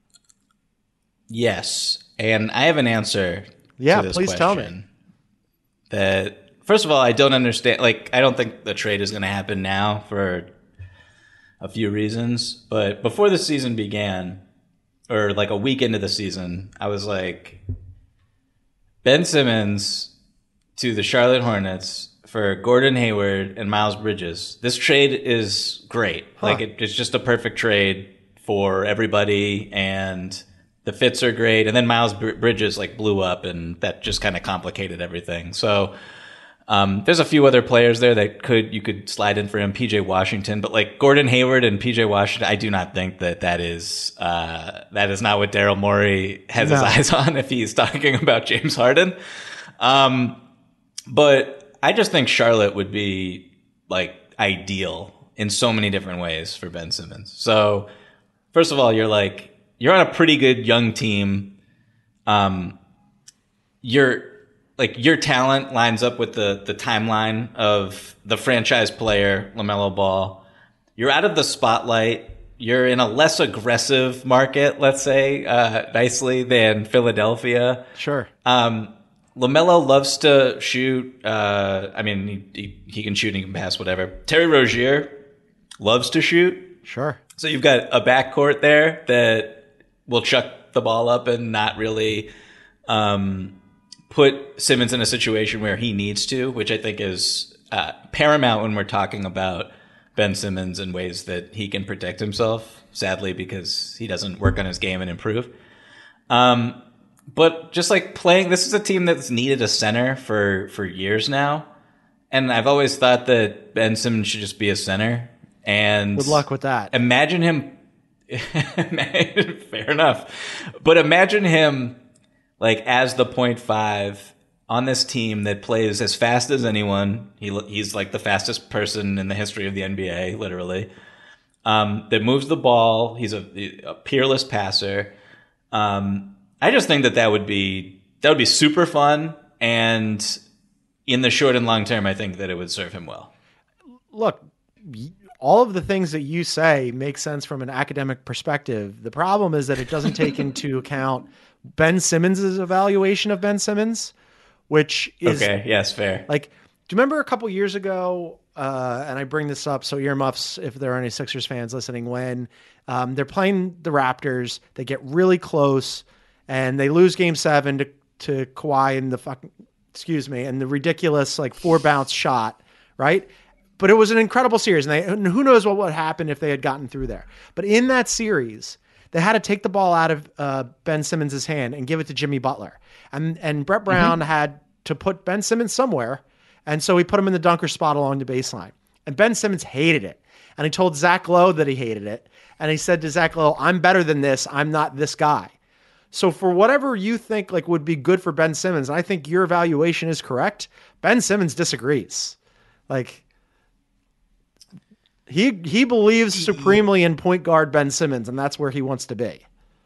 Yes, and I have an answer. Yeah, to this please question. tell me. That first of all, I don't understand. Like, I don't think the trade is going to happen now for a few reasons. But before the season began, or like a week into the season, I was like, Ben Simmons to the Charlotte Hornets for Gordon Hayward and Miles Bridges. This trade is great. Huh. Like it, it's just a perfect trade for everybody, and the fits are great. And then Miles Bridges like blew up, and that just kind of complicated everything. So um, there's a few other players there that could you could slide in for him, P J Washington, but like Gordon Hayward and P J Washington, I do not think that that is uh, that is not what Daryl Morey has no. his eyes on if he's talking about James Harden. Um, but I just think Charlotte would be like ideal in so many different ways for Ben Simmons. So first of all, you're like you're on a pretty good young team. Um, you're Like your talent lines up with the the timeline of the franchise player, LaMelo Ball. You're out of the spotlight. You're in a less aggressive market, let's say, uh, nicely, than Philadelphia. Sure. Um, LaMelo loves to shoot. Uh, I mean, he, he, he can shoot and he can pass, whatever. Terry Rozier loves to shoot. Sure. So you've got a backcourt there that will chuck the ball up and not really um, – put Simmons in a situation where he needs to, which I think is uh, paramount when we're talking about Ben Simmons in ways that he can protect himself, sadly, because he doesn't work on his game and improve. Um, but just like playing, this is a team that's needed a center for, for years now. And I've always thought that Ben Simmons should just be a center. And good luck with that. Imagine him. Fair enough. But imagine him like as the point five on this team that plays as fast as anyone. He he's like the fastest person in the history of the N B A, literally. Um, that moves the ball. He's a, a peerless passer. Um, I just think that that would be that would be super fun, and in the short and long term, I think that it would serve him well. Look, all of the things that you say make sense from an academic perspective. The problem is that it doesn't take into account Ben Simmons' evaluation of Ben Simmons, which is okay. Yes, fair. Like, do you remember a couple years ago? Uh, and I bring this up so earmuffs if there are any Sixers fans listening. When um, they're playing the Raptors, they get really close and they lose Game Seven to to Kawhi and the fucking excuse me and the ridiculous like four bounce shot, right? But it was an incredible series, and, they, and who knows what would happen if they had gotten through there. But in that series, they had to take the ball out of uh, Ben Simmons' hand and give it to Jimmy Butler. And and Brett Brown mm-hmm. had to put Ben Simmons somewhere, and so he put him in the dunker spot along the baseline. And Ben Simmons hated it. And he told Zach Lowe that he hated it. And he said to Zach Lowe, I'm better than this. I'm not this guy. So for whatever you think like would be good for Ben Simmons, and I think your evaluation is correct, Ben Simmons disagrees. Like... He he believes supremely in point guard Ben Simmons, and that's where he wants to be.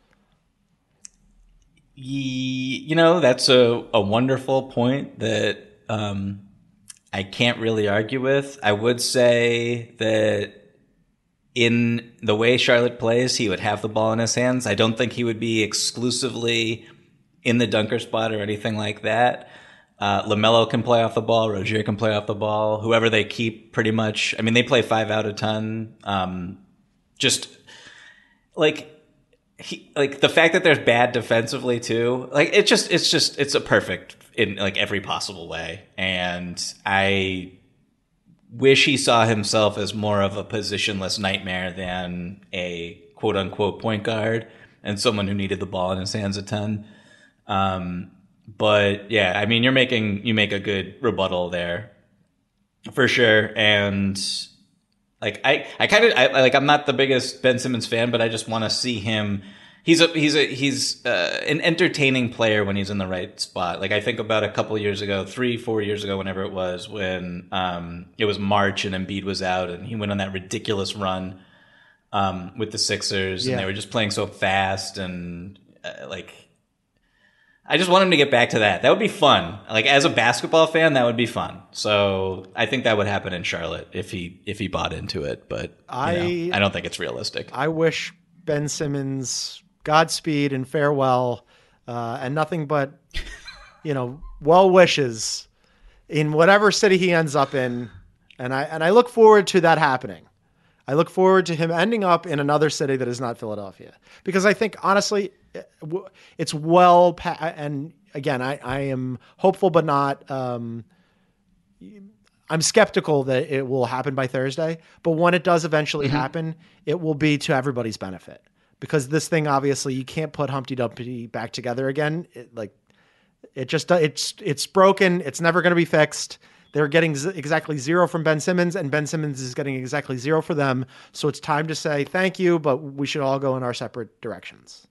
You know, that's a, a wonderful point that um, I can't really argue with. I would say that in the way Charlotte plays, he would have the ball in his hands. I don't think he would be exclusively in the dunker spot or anything like that. Uh, LaMelo can play off the ball. Rozier can play off the ball. Whoever they keep, pretty much. I mean, they play five out a ton. Um, just like he, like the fact that they're bad defensively too. Like it just, it's just, it's a perfect in like every possible way. And I wish he saw himself as more of a positionless nightmare than a quote unquote point guard and someone who needed the ball in his hands a ton. Um, But yeah, I mean, you're making you make a good rebuttal there, for sure. And like I, I kind of I, like I'm not the biggest Ben Simmons fan, but I just want to see him. He's a he's a he's uh, an entertaining player when he's in the right spot. Like I think about a couple years ago, three four years ago, whenever it was, when um, it was March and Embiid was out, and he went on that ridiculous run um, with the Sixers, yeah. and they were just playing so fast and uh, like. I just want him to get back to that. That would be fun. Like as a basketball fan, that would be fun. So I think that would happen in Charlotte if he if he bought into it. But I you know, I don't think it's realistic. I wish Ben Simmons Godspeed and farewell, uh, and nothing but you know well wishes in whatever city he ends up in. And I and I look forward to that happening. I look forward to him ending up in another city that is not Philadelphia, because I think honestly. It's well, and again, I, I am hopeful, but not, um, I'm skeptical that it will happen by Thursday, but when it does eventually mm-hmm. happen, it will be to everybody's benefit, because this thing, obviously you can't put Humpty Dumpty back together again. It, like it just, it's, it's broken. It's never going to be fixed. They're getting z- exactly zero from Ben Simmons, and Ben Simmons is getting exactly zero for them. So it's time to say thank you, but we should all go in our separate directions.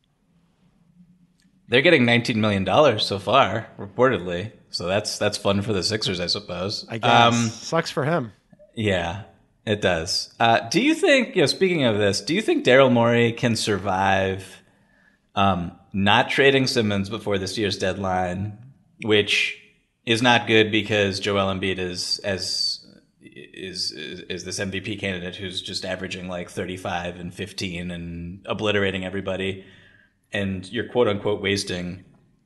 They're getting nineteen million dollars so far, reportedly. So that's that's fun for the Sixers, I suppose. I guess. Um, Sucks for him. Yeah, it does. Uh, do you think, you know, speaking of this, do you think Daryl Morey can survive um, not trading Simmons before this year's deadline, which is not good because Joel Embiid is as is, is is this M V P candidate who's just averaging like thirty-five and fifteen and obliterating everybody. And you're quote unquote wasting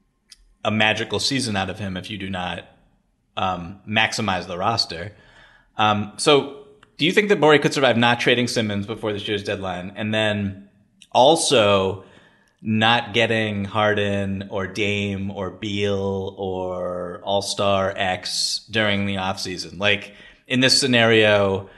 a magical season out of him if you do not um, maximize the roster. Um, so do you think that Morey could survive not trading Simmons before this year's deadline, and then also not getting Harden or Dame or Beal or All-Star X during the offseason? Like in this scenario,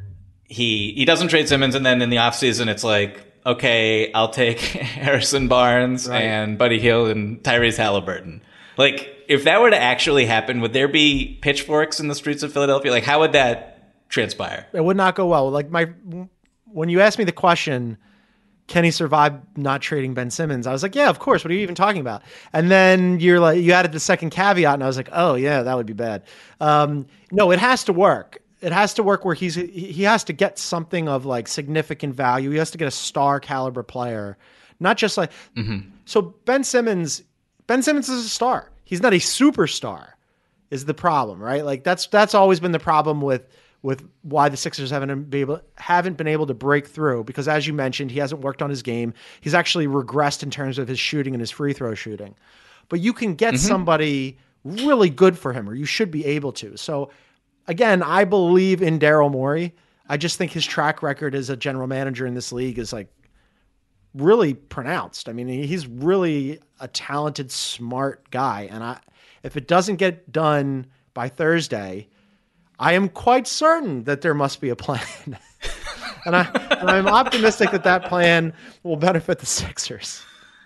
he he doesn't trade Simmons, and then in the offseason it's like, okay, I'll take Harrison Barnes right. and Buddy Hield and Tyrese Halliburton. Like, if that were to actually happen, would there be pitchforks in the streets of Philadelphia? Like, how would that transpire? It would not go well. Like my, when you asked me the question, can he survive not trading Ben Simmons? I was like, yeah, of course. What are you even talking about? And then you're like, you added the second caveat, and I was like, oh yeah, that would be bad. Um, no, it has to work. It has to work where he's he has to get something of like significant value. He has to get a star caliber player, not just like mm-hmm. So Ben Simmons. Ben Simmons is a star. He's not a superstar, is the problem, right? Like that's that's always been the problem with with why the Sixers haven't been able haven't been able to break through. Because as you mentioned, he hasn't worked on his game. He's actually regressed in terms of his shooting and his free throw shooting. But you can get mm-hmm. somebody really good for him, or you should be able to. So. Again, I believe in Daryl Morey. I just think his track record as a general manager in this league is like really pronounced. I mean, he's really a talented, smart guy. And I, if it doesn't get done by Thursday, I am quite certain that there must be a plan. and, I, and I'm optimistic that that plan will benefit the Sixers.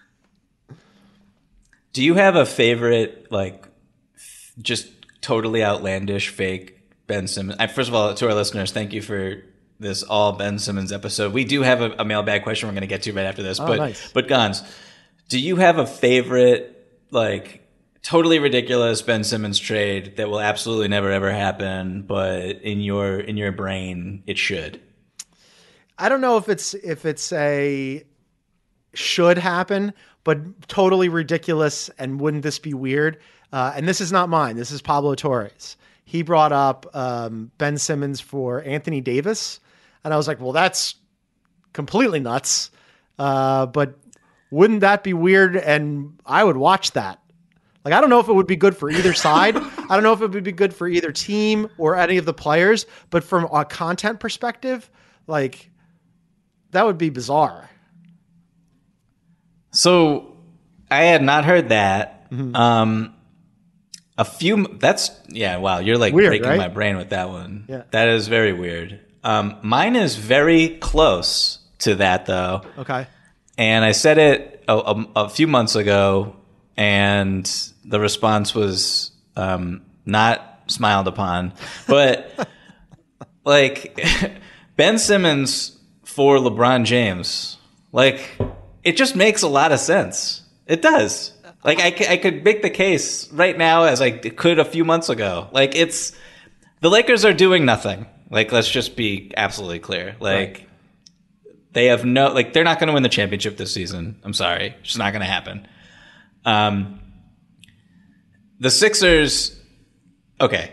Do you have a favorite, like, just totally outlandish, fake Ben Simmons? First of all, to our listeners, thank you for this all Ben Simmons episode. We do have a, a mailbag question we're going to get to right after this. Oh, but nice. But Gons, do you have a favorite, like, totally ridiculous Ben Simmons trade that will absolutely never ever happen, but in your in your brain it should? I don't know if it's if it's a should happen, but totally ridiculous. And wouldn't this be weird? Uh, and this is not mine. This is Pablo Torres. He brought up um, Ben Simmons for Anthony Davis. And I was like, well, that's completely nuts. Uh, but wouldn't that be weird? And I would watch that. Like, I don't know if it would be good for either side. I don't know if it would be good for either team or any of the players, but from a content perspective, like, that would be bizarre. So I had not heard that. Mm-hmm. Um, a few, that's, yeah, wow. You're like weird, breaking right? my brain with that one. Yeah. That is very weird. Um, mine is very close to that though. Okay. And I said it a, a, a few months ago, and the response was um, not smiled upon. But like Ben Simmons for LeBron James, like it just makes a lot of sense. It does. Like I, I could make the case right now as I could a few months ago. Like it's the Lakers are doing nothing. Like let's just be absolutely clear. Like. Right. They have no, like, they're not going to win the championship this season. I'm sorry. It's just not going to happen. Um, the Sixers, okay.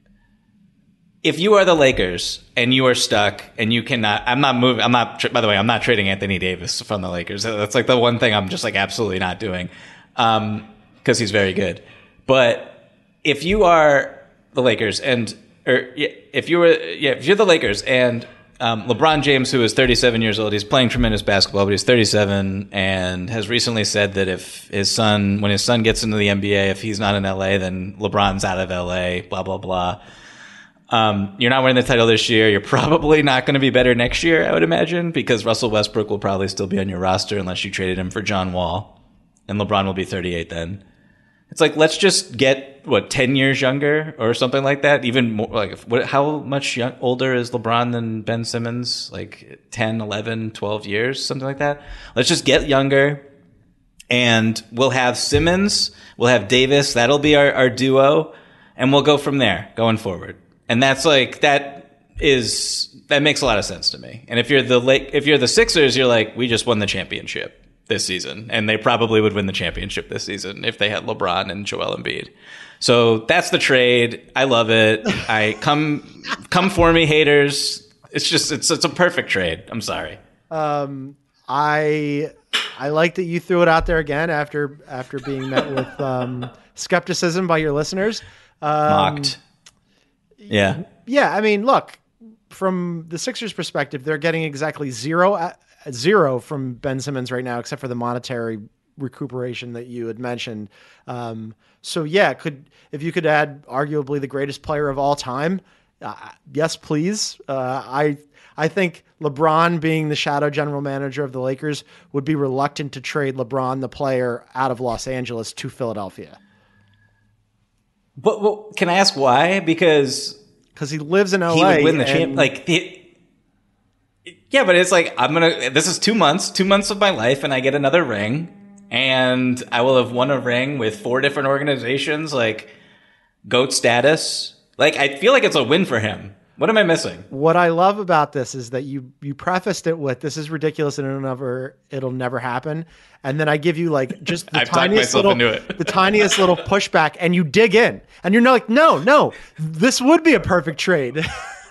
If you are the Lakers and you are stuck and you cannot, I'm not moving, I'm not, by the way, I'm not trading Anthony Davis from the Lakers. That's like the one thing I'm just like absolutely not doing. Um, cause he's very good. But if you are the Lakers and, or if you were, yeah, if you're the Lakers and, Um, LeBron James, who is thirty-seven years old, he's playing tremendous basketball, but he's thirty-seven and has recently said that if his son, when his son gets into the N B A, if he's not in L A, then LeBron's out of L A, blah, blah, blah. Um, you're not winning the title this year. You're probably not going to be better next year, I would imagine, because Russell Westbrook will probably still be on your roster unless you traded him for John Wall, and LeBron will be thirty-eight then. It's like, let's just get, what, ten years younger or something like that? Even more, like, what, how much young, older is LeBron than Ben Simmons? Like ten, eleven, twelve years, something like that? Let's just get younger, and we'll have Simmons, we'll have Davis, that'll be our, our duo, and we'll go from there going forward. And that's like, that is, that makes a lot of sense to me. And if you're the Lake, if you're the Sixers, you're like, we just won the championship this season, and they probably would win the championship this season if they had LeBron and Joel Embiid. So that's the trade. I love it. I come come for me, haters. It's just it's it's a perfect trade. I'm sorry. Um, I I like that you threw it out there again after after being met with um, skepticism by your listeners. Um, Mocked. Yeah. Yeah. I mean, look, from the Sixers' perspective, they're getting exactly zero. At, Zero from Ben Simmons right now, except for the monetary recuperation that you had mentioned. Um, so yeah, could if you could add arguably the greatest player of all time, uh, yes, please. Uh, I I think LeBron, being the shadow general manager of the Lakers, would be reluctant to trade LeBron, the player, out of Los Angeles to Philadelphia. But well, can I ask why? Because because he lives in L A. He would win the champ. Like. He, Yeah, but it's like, I'm going to, this is two months, two months of my life, and I get another ring, and I will have won a ring with four different organizations, like GOAT status. Like, I feel like it's a win for him. What am I missing? What I love about this is that you, you prefaced it with, this is ridiculous and it'll never, it'll never happen. And then I give you like just the tiniest little, the tiniest little pushback, and you dig in, and you're like, no, no, this would be a perfect trade.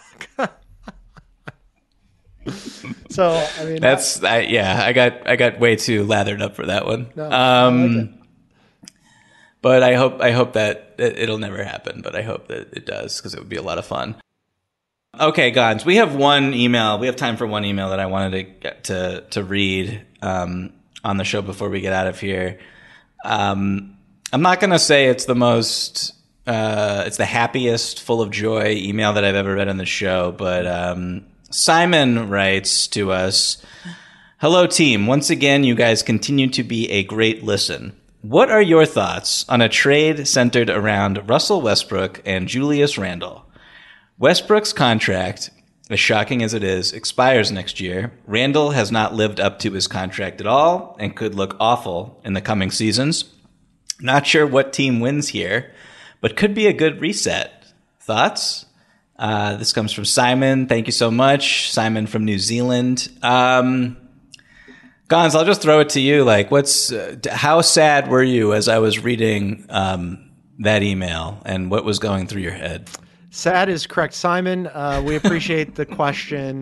So I mean, that's I, yeah. I got I got way too lathered up for that one. No, um, I like it. But I hope I hope that it, it'll never happen. But I hope that it does, because it would be a lot of fun. Okay, Gons, we have one email. We have time for one email that I wanted to get to to read um, on the show before we get out of here. Um, I'm not going to say it's the most. Uh, it's the happiest, full of joy email that I've ever read on the show, but. Um, Simon writes to us, "Hello, team. Once again, you guys continue to be a great listen. What are your thoughts on a trade centered around Russell Westbrook and Julius Randle? Westbrook's contract, as shocking as it is, expires next year. Randle has not lived up to his contract at all and could look awful in the coming seasons. Not sure what team wins here, but could be a good reset. Thoughts?" Uh, this comes from Simon. Thank you so much. Simon from New Zealand. Um, Gons, I'll just throw it to you. Like, what's, uh, how sad were you as I was reading, um, that email, and what was going through your head? Sad is correct, Simon. Uh, we appreciate the question.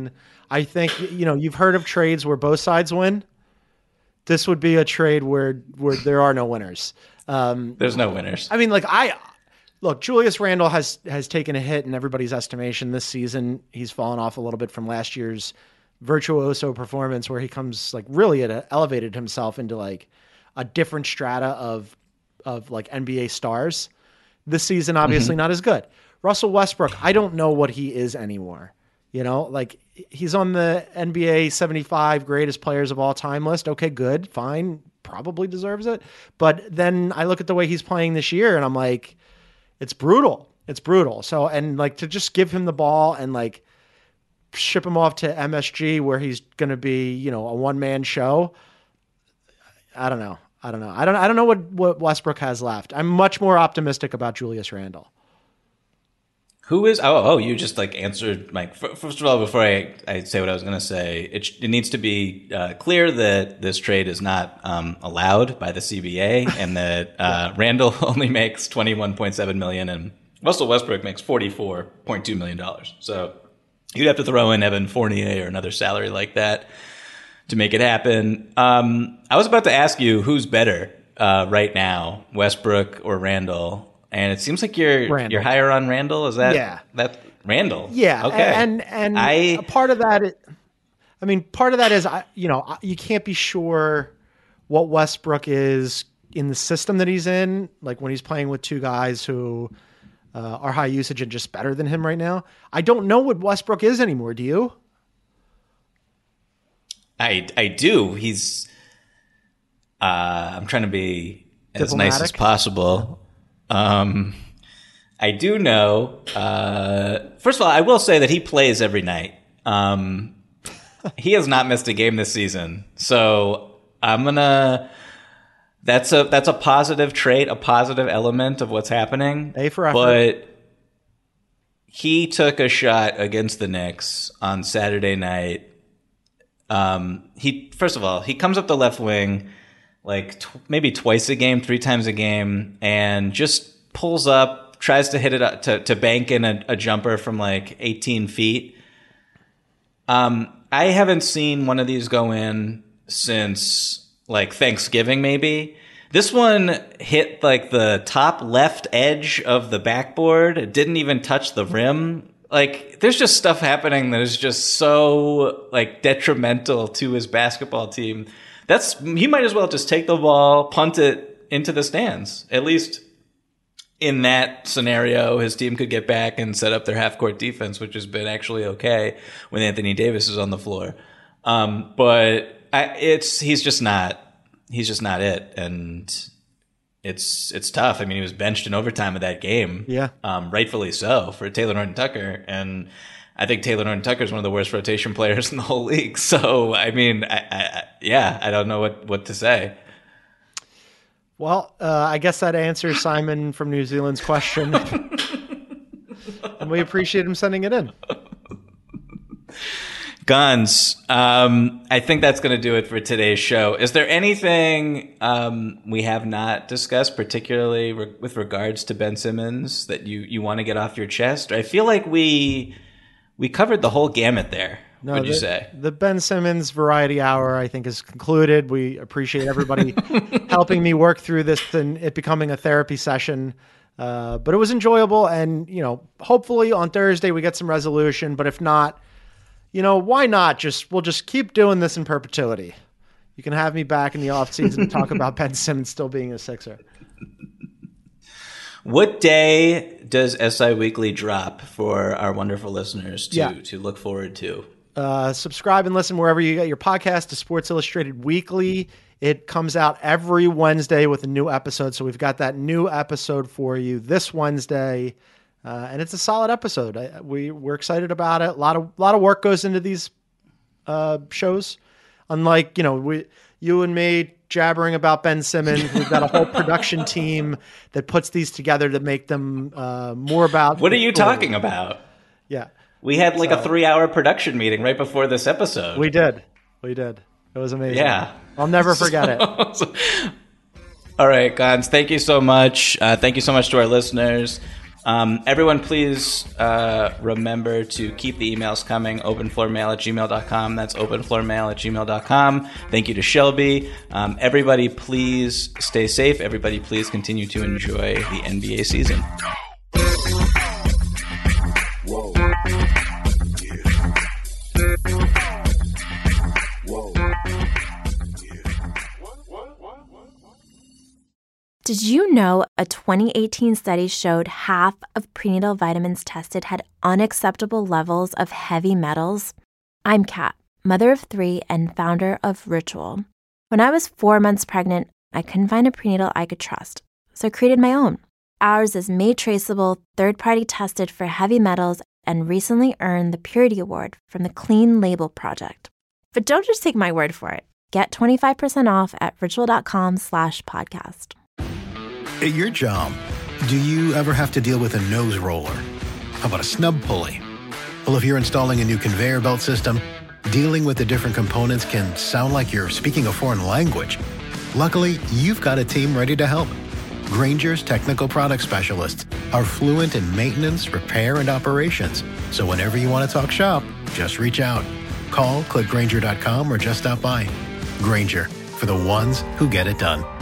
I think, you know, you've heard of trades where both sides win. This would be a trade where where there are no winners. Um, There's no winners. I mean, like I look, Julius Randle has has taken a hit in everybody's estimation this season. He's fallen off a little bit from last year's virtuoso performance, where he comes like really at a, elevated himself into like a different strata of of like N B A stars. This season, obviously mm-hmm. not as good. Russell Westbrook, I don't know what he is anymore. You know, like he's on the N B A seventy-five greatest players of all time list. Okay, good, fine, probably deserves it. But then I look at the way he's playing this year and I'm like, it's brutal. It's brutal. So, and like to just give him the ball and like ship him off to M S G where he's going to be, you know, a one man show. I don't know. I don't know. I don't, I don't know what, what Westbrook has left. I'm much more optimistic about Julius Randle. Who is, oh, oh, you just like answered, Mike. First of all, before I, I say what I was going to say, it, it needs to be uh, clear that this trade is not um, allowed by the C B A and that uh, Randle only makes twenty-one point seven million dollars and Russell Westbrook makes forty-four point two million dollars. So you'd have to throw in Evan Fournier or another salary like that to make it happen. Um, I was about to ask you who's better uh, right now, Westbrook or Randle. And it seems like you're Randle. You're higher on Randle. Is that yeah. that Randle? Yeah. Okay. And and I, part of that, I mean, part of that is you know you can't be sure what Westbrook is in the system that he's in. Like when he's playing with two guys who uh, are high usage and just better than him right now. I don't know what Westbrook is anymore. Do you? I I do. He's. Uh, I'm trying to be as Diplomatic. nice as possible. Um, I do know, uh, first of all, I will say that he plays every night. Um, he has not missed a game this season. So I'm gonna, that's a, that's a positive trait, a positive element of what's happening. A for effort. But he took a shot against the Knicks on Saturday night. Um, he, first of all, he comes up the left wing, like tw- maybe twice a game, three times a game, and just pulls up, tries to hit it up, to, to bank in a, a jumper from like eighteen feet. Um, I haven't seen one of these go in since like Thanksgiving, maybe. This one hit like the top left edge of the backboard. It didn't even touch the rim. Like, there's just stuff happening that is just so like detrimental to his basketball team. That's, he might as well just take the ball, punt it into the stands. At least in that scenario, his team could get back and set up their half-court defense, which has been actually okay when Anthony Davis is on the floor. Um, but I, it's he's just not he's just not it, and it's it's tough. I mean, he was benched in overtime of that game, yeah, um, rightfully so, for Taylor Horton-Tucker, and I think Taylor Horton-Tucker is one of the worst rotation players in the whole league. So, I mean, I, I, yeah, I don't know what, what to say. Well, uh, I guess that answers Simon from New Zealand's question. And we appreciate him sending it in. Guns, um, I think that's going to do it for today's show. Is there anything um, we have not discussed, particularly re- with regards to Ben Simmons, that you, you want to get off your chest? I feel like we... We covered the whole gamut there, no, would you the, say? The Ben Simmons Variety Hour, I think, is concluded. We appreciate everybody helping me work through this and it becoming a therapy session. Uh, but it was enjoyable. And, you know, hopefully on Thursday we get some resolution. But if not, you know, why not? Just We'll just keep doing this in perpetuity. You can have me back in the offseason to talk about Ben Simmons still being a Sixer. What day does S I Weekly drop for our wonderful listeners to, yeah. to look forward to? Uh, subscribe and listen wherever you get your podcast to Sports Illustrated Weekly. It comes out every Wednesday with a new episode. So we've got that new episode for you this Wednesday. Uh, and it's a solid episode. I, we, we're excited about it. A lot of, lot of work goes into these uh, shows. Unlike, you know, we, you and me jabbering about Ben Simmons. We've got a whole production team that puts these together to make them uh, more about. What are you story. talking about? Yeah. We had like so, a three hour production meeting right before this episode. We did. We did. It was amazing. Yeah. I'll never forget it. All right, Gons. Thank you so much. Uh, thank you so much to our listeners. Um, everyone, please uh, remember to keep the emails coming. openfloormail at gmail dot com. That's openfloormail at gmail dot com. Thank you to Shelby. Um, everybody, please stay safe. Everybody, please continue to enjoy the N B A season. Whoa. Did you know a twenty eighteen study showed half of prenatal vitamins tested had unacceptable levels of heavy metals? I'm Kat, mother of three and founder of Ritual. When I was four months pregnant, I couldn't find a prenatal I could trust, so I created my own. Ours is made traceable, third-party tested for heavy metals, and recently earned the Purity Award from the Clean Label Project. But don't just take my word for it. Get twenty-five percent off at ritual.com slash podcast. At your job, do you ever have to deal with a nose roller? How about a snub pulley? Well, if you're installing a new conveyor belt system, dealing with the different components can sound like you're speaking a foreign language. Luckily, you've got a team ready to help. Grainger's technical product specialists are fluent in maintenance, repair, and operations. So whenever you want to talk shop, just reach out. Call, click Grainger dot com, or just stop by. Grainger, for the ones who get it done.